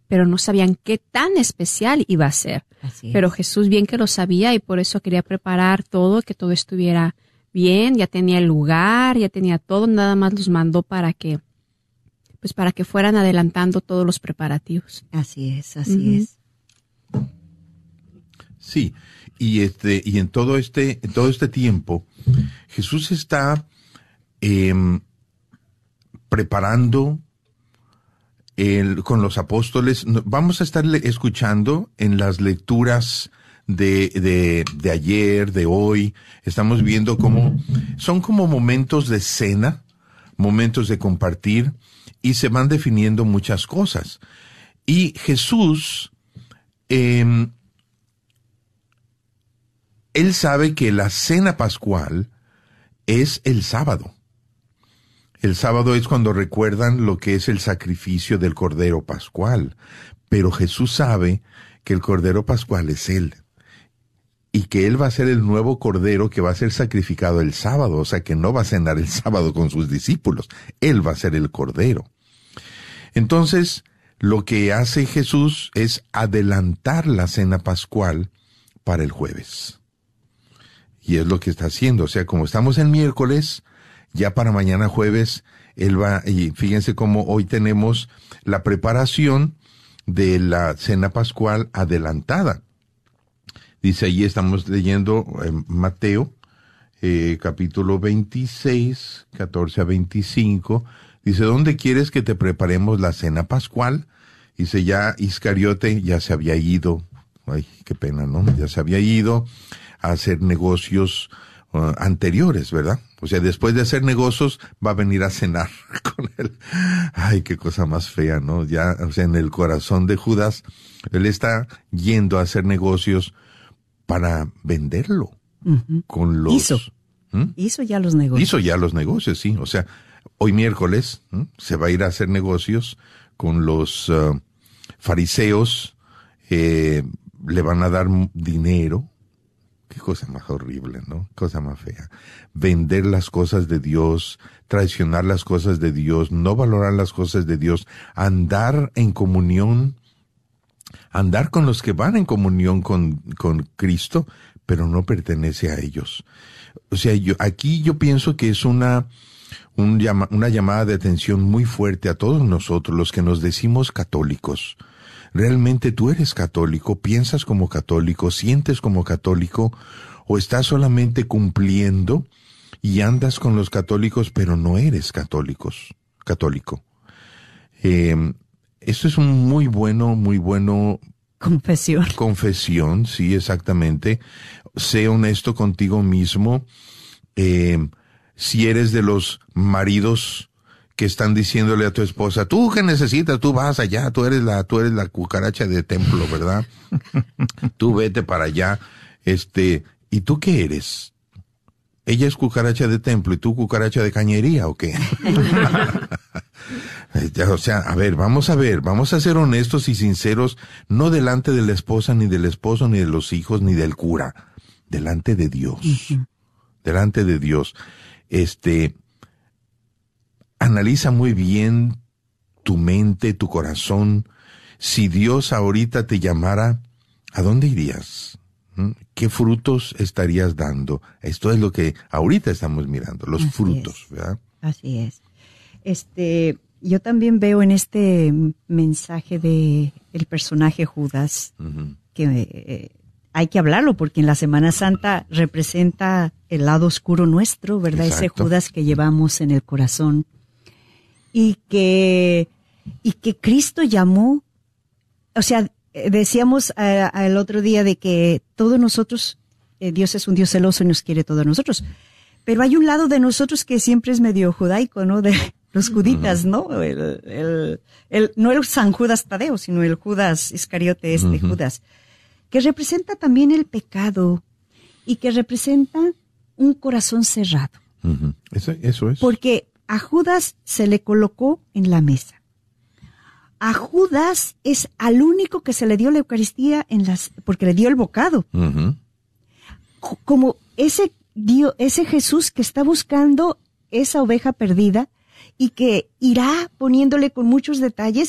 S1: pero no sabían qué tan especial iba a ser.
S26: Así es.
S1: Pero Jesús bien que lo sabía y por eso quería preparar todo, que todo estuviera bien, ya tenía el lugar, ya tenía todo, nada más los mandó para que, pues para que fueran adelantando todos los preparativos.
S26: Así es, así
S1: Uh-huh.
S26: es.
S23: Sí, y este, y en todo este, en todo este tiempo, Jesús está eh, preparando el, con los apóstoles. Vamos a estar escuchando en las lecturas de, de, de ayer, de hoy. Estamos viendo cómo son como momentos de cena, momentos de compartir, y se van definiendo muchas cosas. Y Jesús, eh, él sabe que la cena pascual es el sábado. El sábado es cuando recuerdan lo que es el sacrificio del Cordero Pascual. Pero Jesús sabe que el Cordero Pascual es Él. Y que Él va a ser el nuevo Cordero que va a ser sacrificado el sábado. O sea, que no va a cenar el sábado con sus discípulos. Él va a ser el Cordero. Entonces, lo que hace Jesús es adelantar la cena pascual para el jueves. Y es lo que está haciendo. O sea, como estamos en miércoles, ya para mañana jueves, Él va, y fíjense cómo hoy tenemos la preparación de la cena pascual adelantada. Dice allí, estamos leyendo eh, Mateo, eh, capítulo veintiséis, catorce a veinticinco. Dice, ¿dónde quieres que te preparemos la cena pascual? Dice, ya Iscariote ya se había ido. Ay, qué pena, ¿no? Ya se había ido a hacer negocios uh, anteriores, ¿verdad? O sea, después de hacer negocios, va a venir a cenar con él. Ay, qué cosa más fea, ¿no? Ya, o sea, en el corazón de Judas, él está yendo a hacer negocios para venderlo.
S26: Uh-huh.
S23: Con los...
S26: Hizo.
S23: ¿Mm?
S26: Hizo ya los negocios.
S23: Hizo ya los negocios, sí. O sea, hoy miércoles ¿eh? se va a ir a hacer negocios con los uh, fariseos, eh, le van a dar dinero. Qué cosa más horrible, ¿no? Cosa más fea. Vender las cosas de Dios, traicionar las cosas de Dios, no valorar las cosas de Dios, andar en comunión, andar con los que van en comunión con, con Cristo, pero no pertenece a ellos. O sea, yo, aquí yo pienso que es una, un llama, una llamada de atención muy fuerte a todos nosotros, los que nos decimos católicos. ¿Realmente tú eres católico? ¿Piensas como católico? ¿Sientes como católico? ¿O estás solamente cumpliendo y andas con los católicos, pero no eres católicos, católico? Eh, esto es un muy bueno, muy bueno...
S26: Confesión.
S23: Confesión, sí, exactamente. Sé honesto contigo mismo. Eh, si eres de los maridos que están diciéndole a tu esposa, tú qué necesitas, tú vas allá, tú eres la, tú eres la cucaracha de templo, ¿verdad? Tú vete para allá, este, ¿y tú qué eres? ¿Ella es cucaracha de templo y tú cucaracha de cañería o qué? O sea, a ver, vamos a ver, vamos a ser honestos y sinceros, no delante de la esposa, ni del esposo, ni de los hijos, ni del cura, delante de Dios, uh-huh. delante de Dios. Este, analiza muy bien tu mente, tu corazón. Si Dios ahorita te llamara, ¿a dónde irías? ¿Mm? ¿Qué frutos estarías dando? Esto es lo que ahorita estamos mirando, los
S26: Así
S23: frutos,
S26: es.
S23: ¿verdad?
S26: Así es. Este, yo también veo en este mensaje de el personaje Judas, uh-huh. que eh, hay que hablarlo porque en la Semana Santa representa el lado oscuro nuestro, ¿verdad? Exacto. Ese Judas que llevamos en el corazón. Y que, y que Cristo llamó, o sea, decíamos uh, el otro día de que todos nosotros, eh, Dios es un Dios celoso y nos quiere todos nosotros. Pero hay un lado de nosotros que siempre es medio judaico, ¿no? De los juditas, ¿no? El, el, el, no el San Judas Tadeo, sino el Judas Iscariote, este uh-huh. Judas, que representa también el pecado y que representa un corazón cerrado.
S23: Uh-huh. Eso, eso es.
S26: Porque a Judas se le colocó en la mesa. A Judas es al único que se le dio la Eucaristía en las, porque le dio el bocado. Uh-huh. Como ese Dios, ese Jesús que está buscando esa oveja perdida y que irá poniéndole con muchos detalles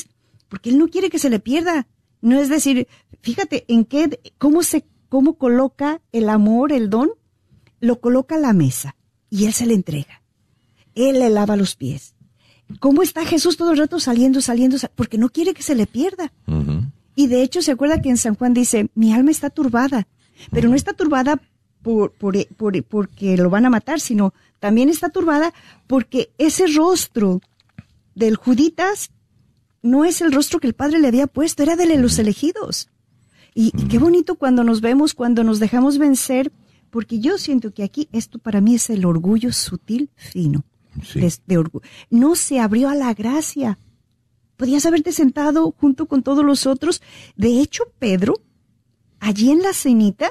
S26: porque Él no quiere que se le pierda. No es decir, fíjate en qué, cómo se, cómo coloca el amor, el don, lo coloca a la mesa y Él se le entrega. Él le lava los pies. ¿Cómo está Jesús todo el rato saliendo, saliendo, saliendo? Porque no quiere que se le pierda. Uh-huh. Y de hecho, se acuerda que en San Juan dice, mi alma está turbada, pero uh-huh. no está turbada por, por, por, porque lo van a matar, sino también está turbada porque ese rostro del Juditas no es el rostro que el Padre le había puesto, era de los elegidos. Y, y qué bonito cuando nos vemos, cuando nos dejamos vencer, porque yo siento que aquí esto para mí es el orgullo sutil, fino. Sí. De, de orgullo. No se abrió a la gracia. Podías haberte sentado junto con todos los otros. De hecho, Pedro, allí en la cenita,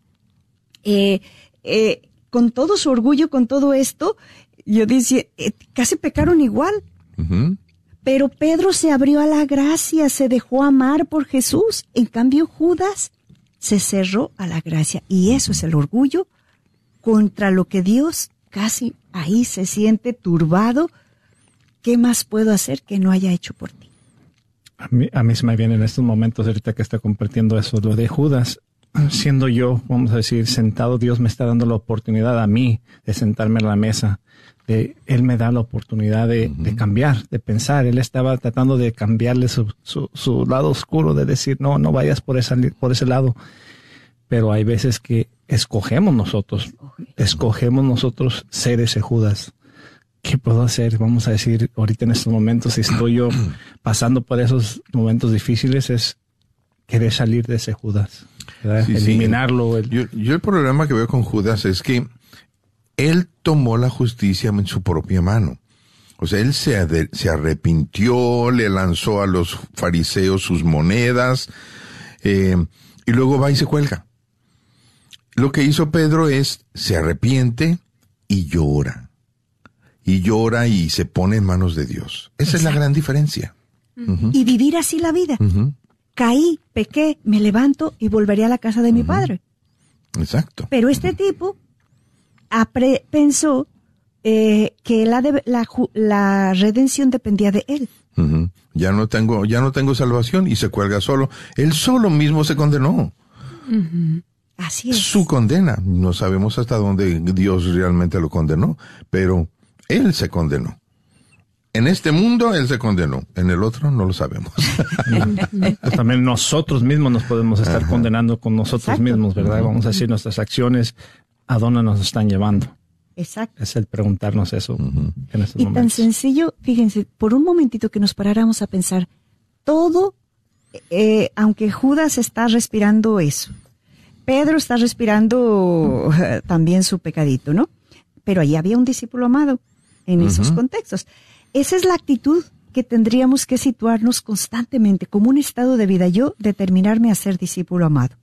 S26: eh, eh, con todo su orgullo, con todo esto, yo decía, eh, casi pecaron igual. Uh-huh. Pero Pedro se abrió a la gracia, se dejó amar por Jesús. En cambio, Judas se cerró a la gracia. Y eso es el orgullo contra lo que Dios casi ahí se siente turbado. ¿Qué más puedo hacer que no haya hecho por ti?
S24: A mí, a mí se me viene en estos momentos, ahorita que está compartiendo eso, lo de Judas. Siendo yo, vamos a decir, sentado, Dios me está dando la oportunidad a mí de sentarme en la mesa. De, él me da la oportunidad de, uh-huh. de cambiar, de pensar. Él estaba tratando de cambiarle su, su, su lado oscuro, de decir, no, no vayas por, esa, por ese lado. Pero hay veces que escogemos nosotros, escogemos nosotros ser ese Judas. ¿Qué puedo hacer? Vamos a decir, ahorita en estos momentos, si estoy yo pasando por esos momentos difíciles, es querer salir de ese Judas, sí, eliminarlo.
S23: Sí.
S24: El...
S23: Yo, yo el problema que veo con Judas es que él tomó la justicia en su propia mano. O sea, él se, ade- se arrepintió, le lanzó a los fariseos sus monedas, eh, y luego va y se cuelga. Lo que hizo Pedro es, se arrepiente y llora. Y llora y se pone en manos de Dios. Esa Exacto. es la gran diferencia.
S26: Uh-huh. Y vivir así la vida. Uh-huh. Caí, pequé, me levanto y volveré a la casa de uh-huh. mi padre.
S23: Exacto.
S26: Pero este uh-huh. tipo apre- pensó eh, que la, de- la, la redención dependía de él.
S23: Uh-huh. Ya no tengo, ya no tengo salvación y se cuelga solo. Él solo mismo se condenó.
S26: Uh-huh. Así es.
S23: Su condena. No sabemos hasta dónde Dios realmente lo condenó, pero él se condenó. En este mundo él se condenó, en el otro no lo sabemos.
S24: También nosotros mismos nos podemos estar Ajá. condenando con nosotros
S26: Exacto.
S24: mismos, ¿verdad? Vamos a decir nuestras acciones, ¿a dónde nos están llevando?
S26: Exacto.
S24: Es el preguntarnos eso uh-huh. en estos
S26: y
S24: momentos.
S26: tan sencillo, fíjense, por un momentito que nos paráramos a pensar, todo, eh, aunque Judas está respirando eso, Pedro está respirando uh, también su pecadito, ¿no? Pero ahí había un discípulo amado en uh-huh. esos contextos. Esa es la actitud que tendríamos que situarnos constantemente como un estado de vida. Yo determinarme a ser discípulo amado.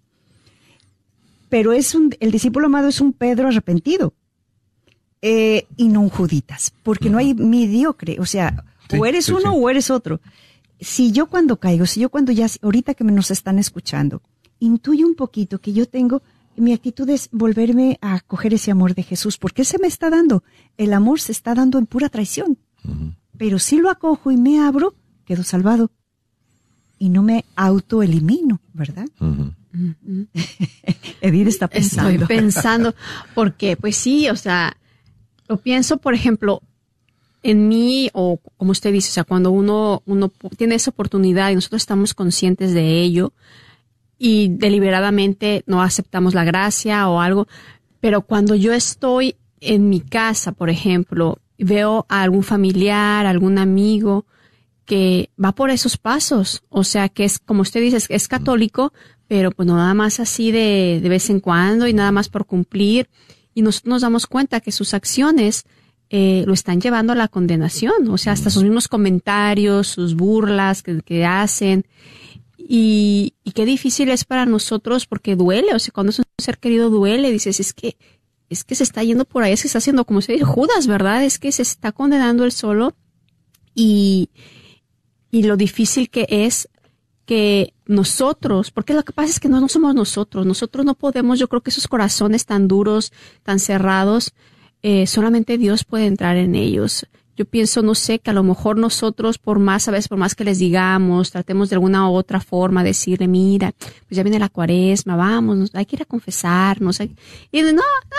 S26: Pero es un, el discípulo amado es un Pedro arrepentido eh, y no un Juditas, porque uh-huh. no hay mediocre. O sea, sí, o eres sí, uno sí. o eres otro. Si yo cuando caigo, si yo cuando ya, ahorita que me nos están escuchando, intuyo un poquito que yo tengo, mi actitud es volverme a coger ese amor de Jesús, porque Él se me está dando, el amor se está dando en pura traición. Uh-huh. Pero si lo acojo y me abro, quedo salvado. Y no me autoelimino, ¿verdad? Uh-huh. Uh-huh. Edith está pensando.
S1: Estoy pensando, porque pues sí, o sea, lo pienso, por ejemplo, en mí, o como usted dice, o sea, cuando uno, uno tiene esa oportunidad y nosotros estamos conscientes de ello, y deliberadamente no aceptamos la gracia o algo, pero cuando yo estoy en mi casa, por ejemplo, veo a algún familiar, algún amigo que va por esos pasos, o sea, que es, como usted dice, es, es católico, pero pues no nada más así de, de vez en cuando y nada más por cumplir, y nosotros nos damos cuenta que sus acciones eh, lo están llevando a la condenación, o sea, hasta sus mismos comentarios, sus burlas que, que hacen. Y, y qué difícil es para nosotros porque duele, o sea, cuando es un ser querido duele, dices, es que, es que se está yendo por ahí, es que está haciendo como se dice Judas, ¿verdad? Es que se está condenando él solo y, y lo difícil que es que nosotros, porque lo que pasa es que no, no somos nosotros, nosotros no podemos, yo creo que esos corazones tan duros, tan cerrados, eh, solamente Dios puede entrar en ellos. Yo pienso, no sé, que a lo mejor nosotros, por más, a veces, por más que les digamos, tratemos de alguna u otra forma decirle, mira, pues ya viene la cuaresma, vamos, hay que ir a confesarnos. Hay... Y no, no, no,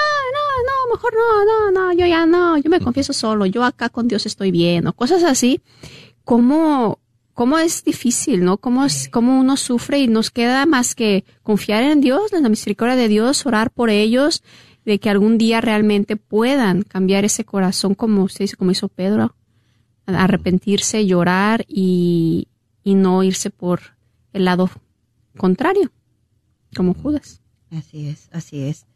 S1: no, mejor no, no, no, yo ya no, yo me confieso solo, yo acá con Dios estoy bien, o cosas así. ¿Cómo, cómo es difícil, no? ¿Cómo, es, cómo uno sufre y nos queda más que confiar en Dios, en la misericordia de Dios, orar por ellos, de que algún día realmente puedan cambiar ese corazón, como usted dice, como hizo Pedro, arrepentirse, llorar y, y no irse por el lado contrario, como Judas.
S26: Así es, así es.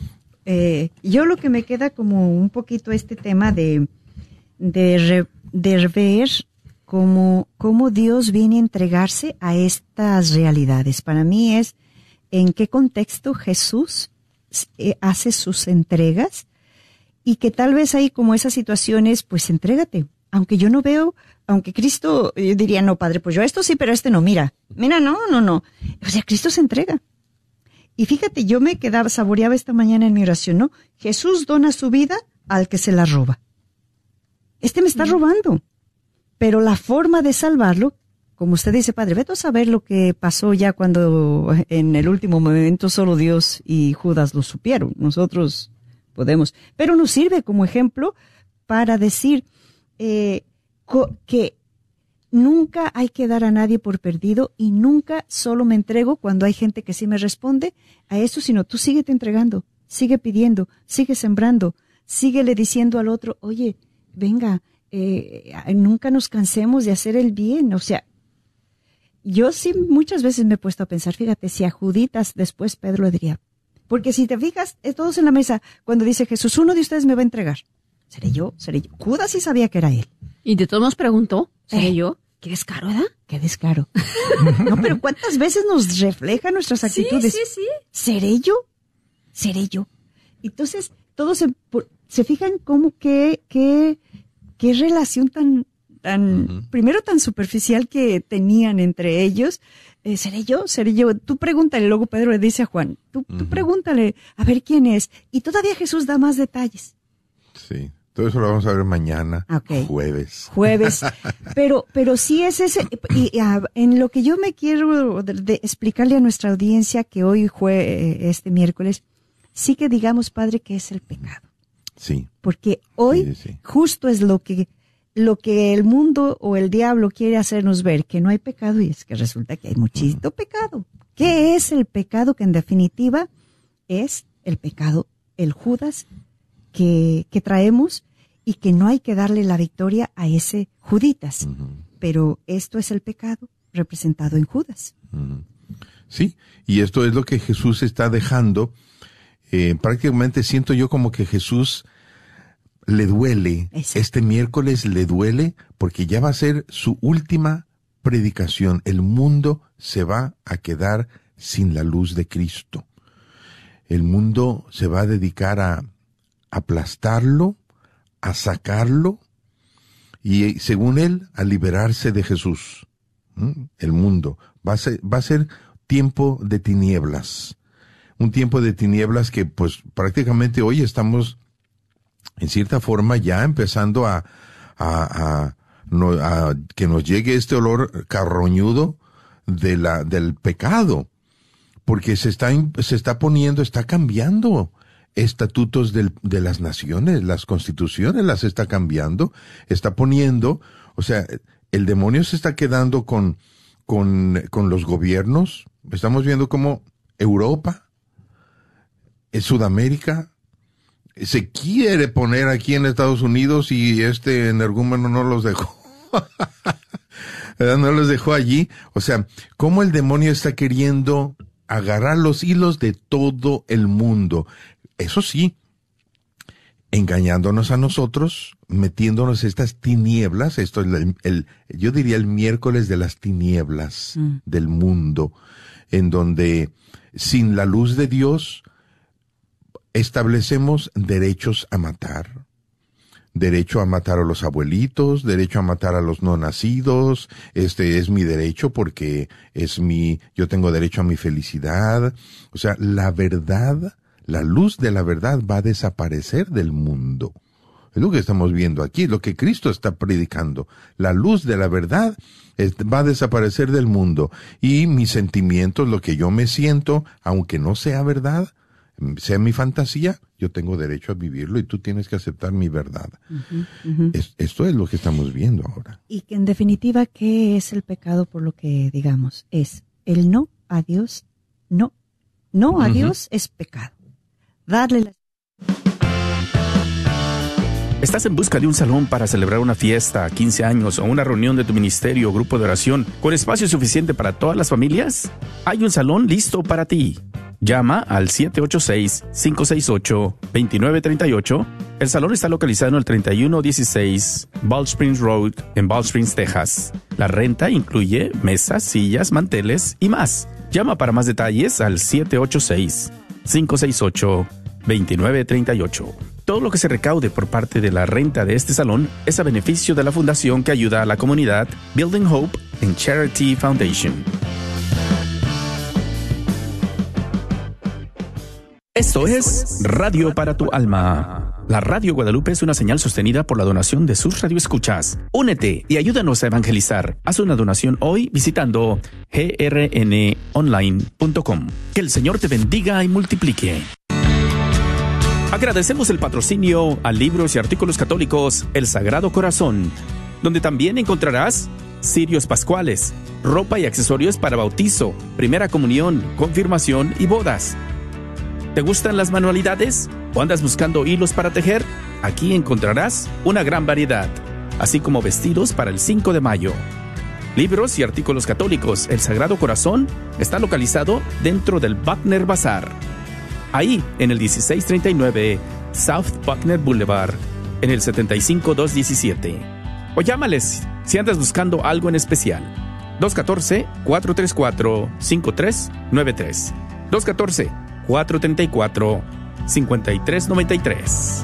S26: Eh, yo lo que me queda como un poquito este tema de, de, re, de ver cómo, cómo Dios viene a entregarse a estas realidades. Para mí es en qué contexto Jesús hace sus entregas y que tal vez hay como esas situaciones, pues entrégate, aunque yo no veo, aunque Cristo, yo diría, no, Padre, pues yo esto sí, pero este no, mira, mira, no, no, no, o sea, Cristo se entrega. Y fíjate, yo me quedaba, saboreaba esta mañana en mi oración, ¿no? Jesús dona su vida al que se la roba. Este me está robando, pero la forma de salvarlo, como usted dice, Padre, vete a saber lo que pasó ya cuando en el último momento solo Dios y Judas lo supieron. Nosotros podemos. Pero nos sirve como ejemplo para decir eh, que nunca hay que dar a nadie por perdido y nunca solo me entrego cuando hay gente que sí me responde a eso, sino tú síguete entregando, sigue pidiendo, sigue sembrando, síguele diciendo al otro, oye, venga, eh, nunca nos cansemos de hacer el bien, o sea, yo sí muchas veces me he puesto a pensar, fíjate, si a Juditas después Pedro le diría, porque si te fijas, todos en la mesa, cuando dice Jesús, uno de ustedes me va a entregar. ¿Seré yo? ¿Seré yo? Judas sí sabía que era él.
S1: Y de todos nos preguntó, ¿seré
S26: eh,
S1: yo? Qué descaro, ¿verdad?
S26: Qué descaro. No, pero ¿cuántas veces nos refleja nuestras actitudes?
S1: Sí, sí, sí.
S26: ¿Seré yo? ¿Seré yo? Entonces, todos se, se fijan cómo que, que, qué relación tan, tan, uh-huh. primero tan superficial que tenían entre ellos. Eh, ¿Seré yo? ¿Seré yo? Tú pregúntale, luego Pedro le dice a Juan, tú, uh-huh. tú pregúntale, a ver quién es. Y todavía Jesús da más detalles.
S23: Sí, todo eso lo vamos a ver mañana, okay. jueves.
S26: Jueves. Pero, pero sí es ese, y, y a, en lo que yo me quiero de, de explicarle a nuestra audiencia que hoy fue este miércoles, sí que digamos, Padre, que es el pecado.
S23: Sí.
S26: Porque hoy sí, sí. justo es lo que lo que el mundo o el diablo quiere hacernos ver, que no hay pecado, y es que resulta que hay muchísimo uh-huh. pecado. ¿Qué es el pecado? Que en definitiva es el pecado, el Judas que, que traemos, y que no hay que darle la victoria a ese Juditas. Uh-huh. Pero esto es el pecado representado en Judas.
S23: Uh-huh. Sí, y esto es lo que Jesús está dejando. Eh, prácticamente siento yo como que Jesús le duele, Exacto. este miércoles le duele porque ya va a ser su última predicación. El mundo se va a quedar sin la luz de Cristo. El mundo se va a dedicar a aplastarlo, a sacarlo y, según él, a liberarse de Jesús. ¿Mm? El mundo va a ser, va a ser tiempo de tinieblas. Un tiempo de tinieblas que pues prácticamente hoy estamos en cierta forma ya empezando a, a, a, no, a que nos llegue este olor carroñudo de la, del pecado, porque se está, se está poniendo, está cambiando estatutos del, de las naciones, las constituciones las está cambiando, está poniendo, o sea, el demonio se está quedando con, con, con los gobiernos. Estamos viendo cómo Europa, Sudamérica, se quiere poner aquí en Estados Unidos y este energúmeno no los dejó. No los dejó allí. O sea, cómo el demonio está queriendo agarrar los hilos de todo el mundo. Eso sí, engañándonos a nosotros, metiéndonos estas tinieblas. Esto es el, el yo diría el miércoles de las tinieblas mm. del mundo, en donde sin la luz de Dios establecemos derechos a matar, derecho a matar a los abuelitos, derecho a matar a los no nacidos. Este es mi derecho porque es mi, yo tengo derecho a mi felicidad. O sea, la verdad, La luz de la verdad va a desaparecer del mundo. Es lo que estamos viendo aquí, lo que Cristo está predicando. La luz de la verdad es, va a desaparecer del mundo. Y mis sentimientos, lo que yo me siento, aunque no sea verdad, sea mi fantasía, yo tengo derecho a vivirlo y tú tienes que aceptar mi verdad.
S26: Uh-huh, uh-huh.
S23: Es, esto es lo que estamos viendo ahora.
S26: Y que en definitiva, ¿qué es el pecado por lo que digamos? Es el no a Dios. No, no a uh-huh. Dios es pecado. Darle la...
S4: ¿Estás en busca de un salón para celebrar una fiesta, quince años o una reunión de tu ministerio o grupo de oración con espacio suficiente para todas las familias? Hay un salón listo para ti. Llama al siete ocho seis, cinco seis ocho, dos nueve tres ocho. El salón está localizado en el treinta y uno dieciséis Bald Springs Road en Bald Springs, Texas. La renta incluye mesas, sillas, manteles y más. Llama para más detalles al siete ocho seis, cinco seis ocho, dos nueve tres ocho. Todo lo que se recaude por parte de la renta de este salón es a beneficio de la fundación que ayuda a la comunidad Building Hope and Charity Foundation. Esto es Radio para tu Alma. La Radio Guadalupe es una señal sostenida por la donación de sus radioescuchas. Únete y ayúdanos a evangelizar. Haz una donación hoy visitando g r n online punto com. Que el Señor te bendiga y multiplique. Agradecemos el patrocinio a libros y artículos católicos El Sagrado Corazón, donde también encontrarás cirios pascuales, ropa y accesorios para bautizo, primera comunión, confirmación y bodas. ¿Te gustan las manualidades o andas buscando hilos para tejer? Aquí encontrarás una gran variedad, así como vestidos para el cinco de mayo. Libros y artículos católicos El Sagrado Corazón está localizado dentro del Buckner Bazaar. Ahí, en el dieciséis treinta y nueve South Buckner Boulevard, en el setenta y cinco dos diecisiete. O llámales si andas buscando algo en especial. dos uno cuatro, cuatro tres cuatro, cinco tres nueve tres. dos uno cuatro, cuatro tres cuatro, cinco tres nueve tres.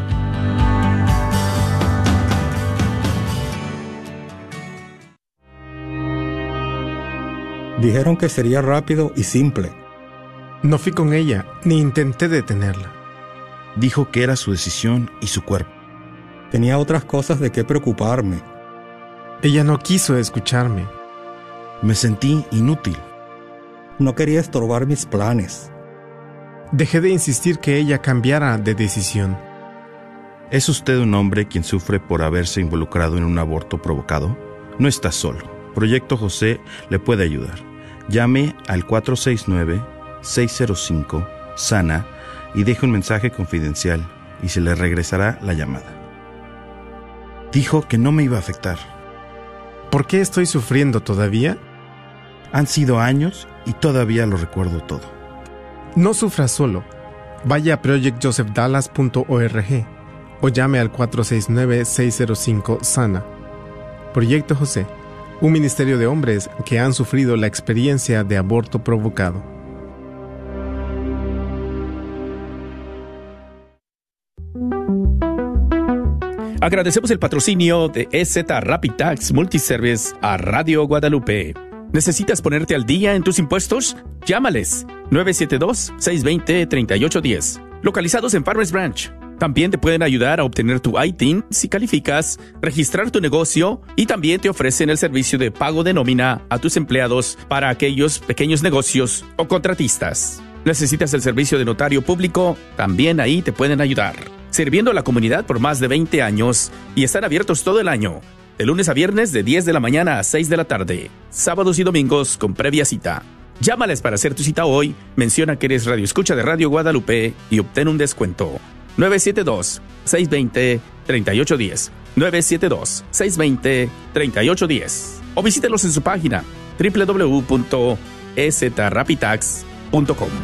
S5: Dijeron que sería rápido y simple.
S6: No fui con ella, ni intenté detenerla.
S5: Dijo que era su decisión y su cuerpo. Tenía otras cosas de qué preocuparme.
S6: Ella no quiso escucharme.
S5: Me sentí inútil. No quería estorbar mis planes.
S6: Dejé de insistir que ella cambiara de decisión.
S5: ¿Es usted un hombre quien sufre por haberse involucrado en un aborto provocado? No está solo. Proyecto José le puede ayudar. Llame al cuatro seis nueve, seis cero cinco, SANA y deje un mensaje confidencial y se le regresará la llamada. Dijo que no me iba a afectar.
S6: ¿Por qué estoy sufriendo todavía?
S5: Han sido años y todavía lo recuerdo todo.
S6: No sufra solo. Vaya a project joseph dallas punto org o llame al cuatro seis nueve, seis cero cinco, SANA. Proyecto José, un ministerio de hombres que han sufrido la experiencia de aborto provocado.
S4: Agradecemos el patrocinio de E Z Rapid Tax Multiservice a Radio Guadalupe. ¿Necesitas ponerte al día en tus impuestos? Llámales nueve siete dos, seis dos cero, tres ocho uno cero. Localizados en Farmers Branch. También te pueden ayudar a obtener tu I T I N si calificas, registrar tu negocio y también te ofrecen el servicio de pago de nómina a tus empleados para aquellos pequeños negocios o contratistas. ¿Necesitas el servicio de notario público? También ahí te pueden ayudar. Sirviendo a la comunidad por más de veinte años y están abiertos todo el año. De lunes a viernes de diez de la mañana a seis de la tarde. Sábados y domingos con previa cita. Llámales para hacer tu cita hoy, menciona que eres radioescucha de Radio Guadalupe y obtén un descuento. nueve siete dos, seis dos cero, tres ocho uno cero. nueve siete dos, seis dos cero, tres ocho uno cero. O visítelos en su página doble u doble u doble u punto e z rapid tax punto com.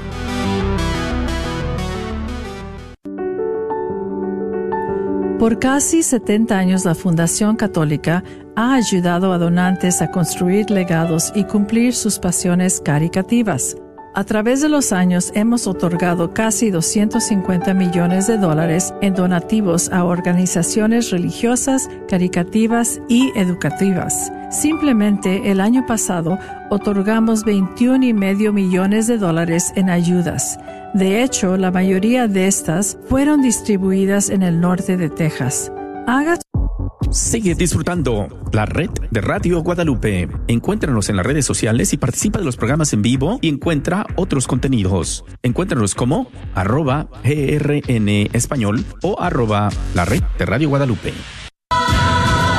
S7: Por casi setenta años, la Fundación Católica ha ayudado a donantes a construir legados y cumplir sus pasiones caritativas. A través de los años hemos otorgado casi doscientos cincuenta millones de dólares en donativos a organizaciones religiosas, caritativas y educativas. Simplemente el año pasado otorgamos veintiún y medio millones de dólares en ayudas. De hecho, la mayoría de estas fueron distribuidas en el norte de Texas. Haga
S4: Sigue disfrutando la red de Radio Guadalupe. Encuéntranos en las redes sociales y participa de los programas en vivo y encuentra otros contenidos. Encuéntranos como arroba G R N Español o arroba la red de Radio Guadalupe.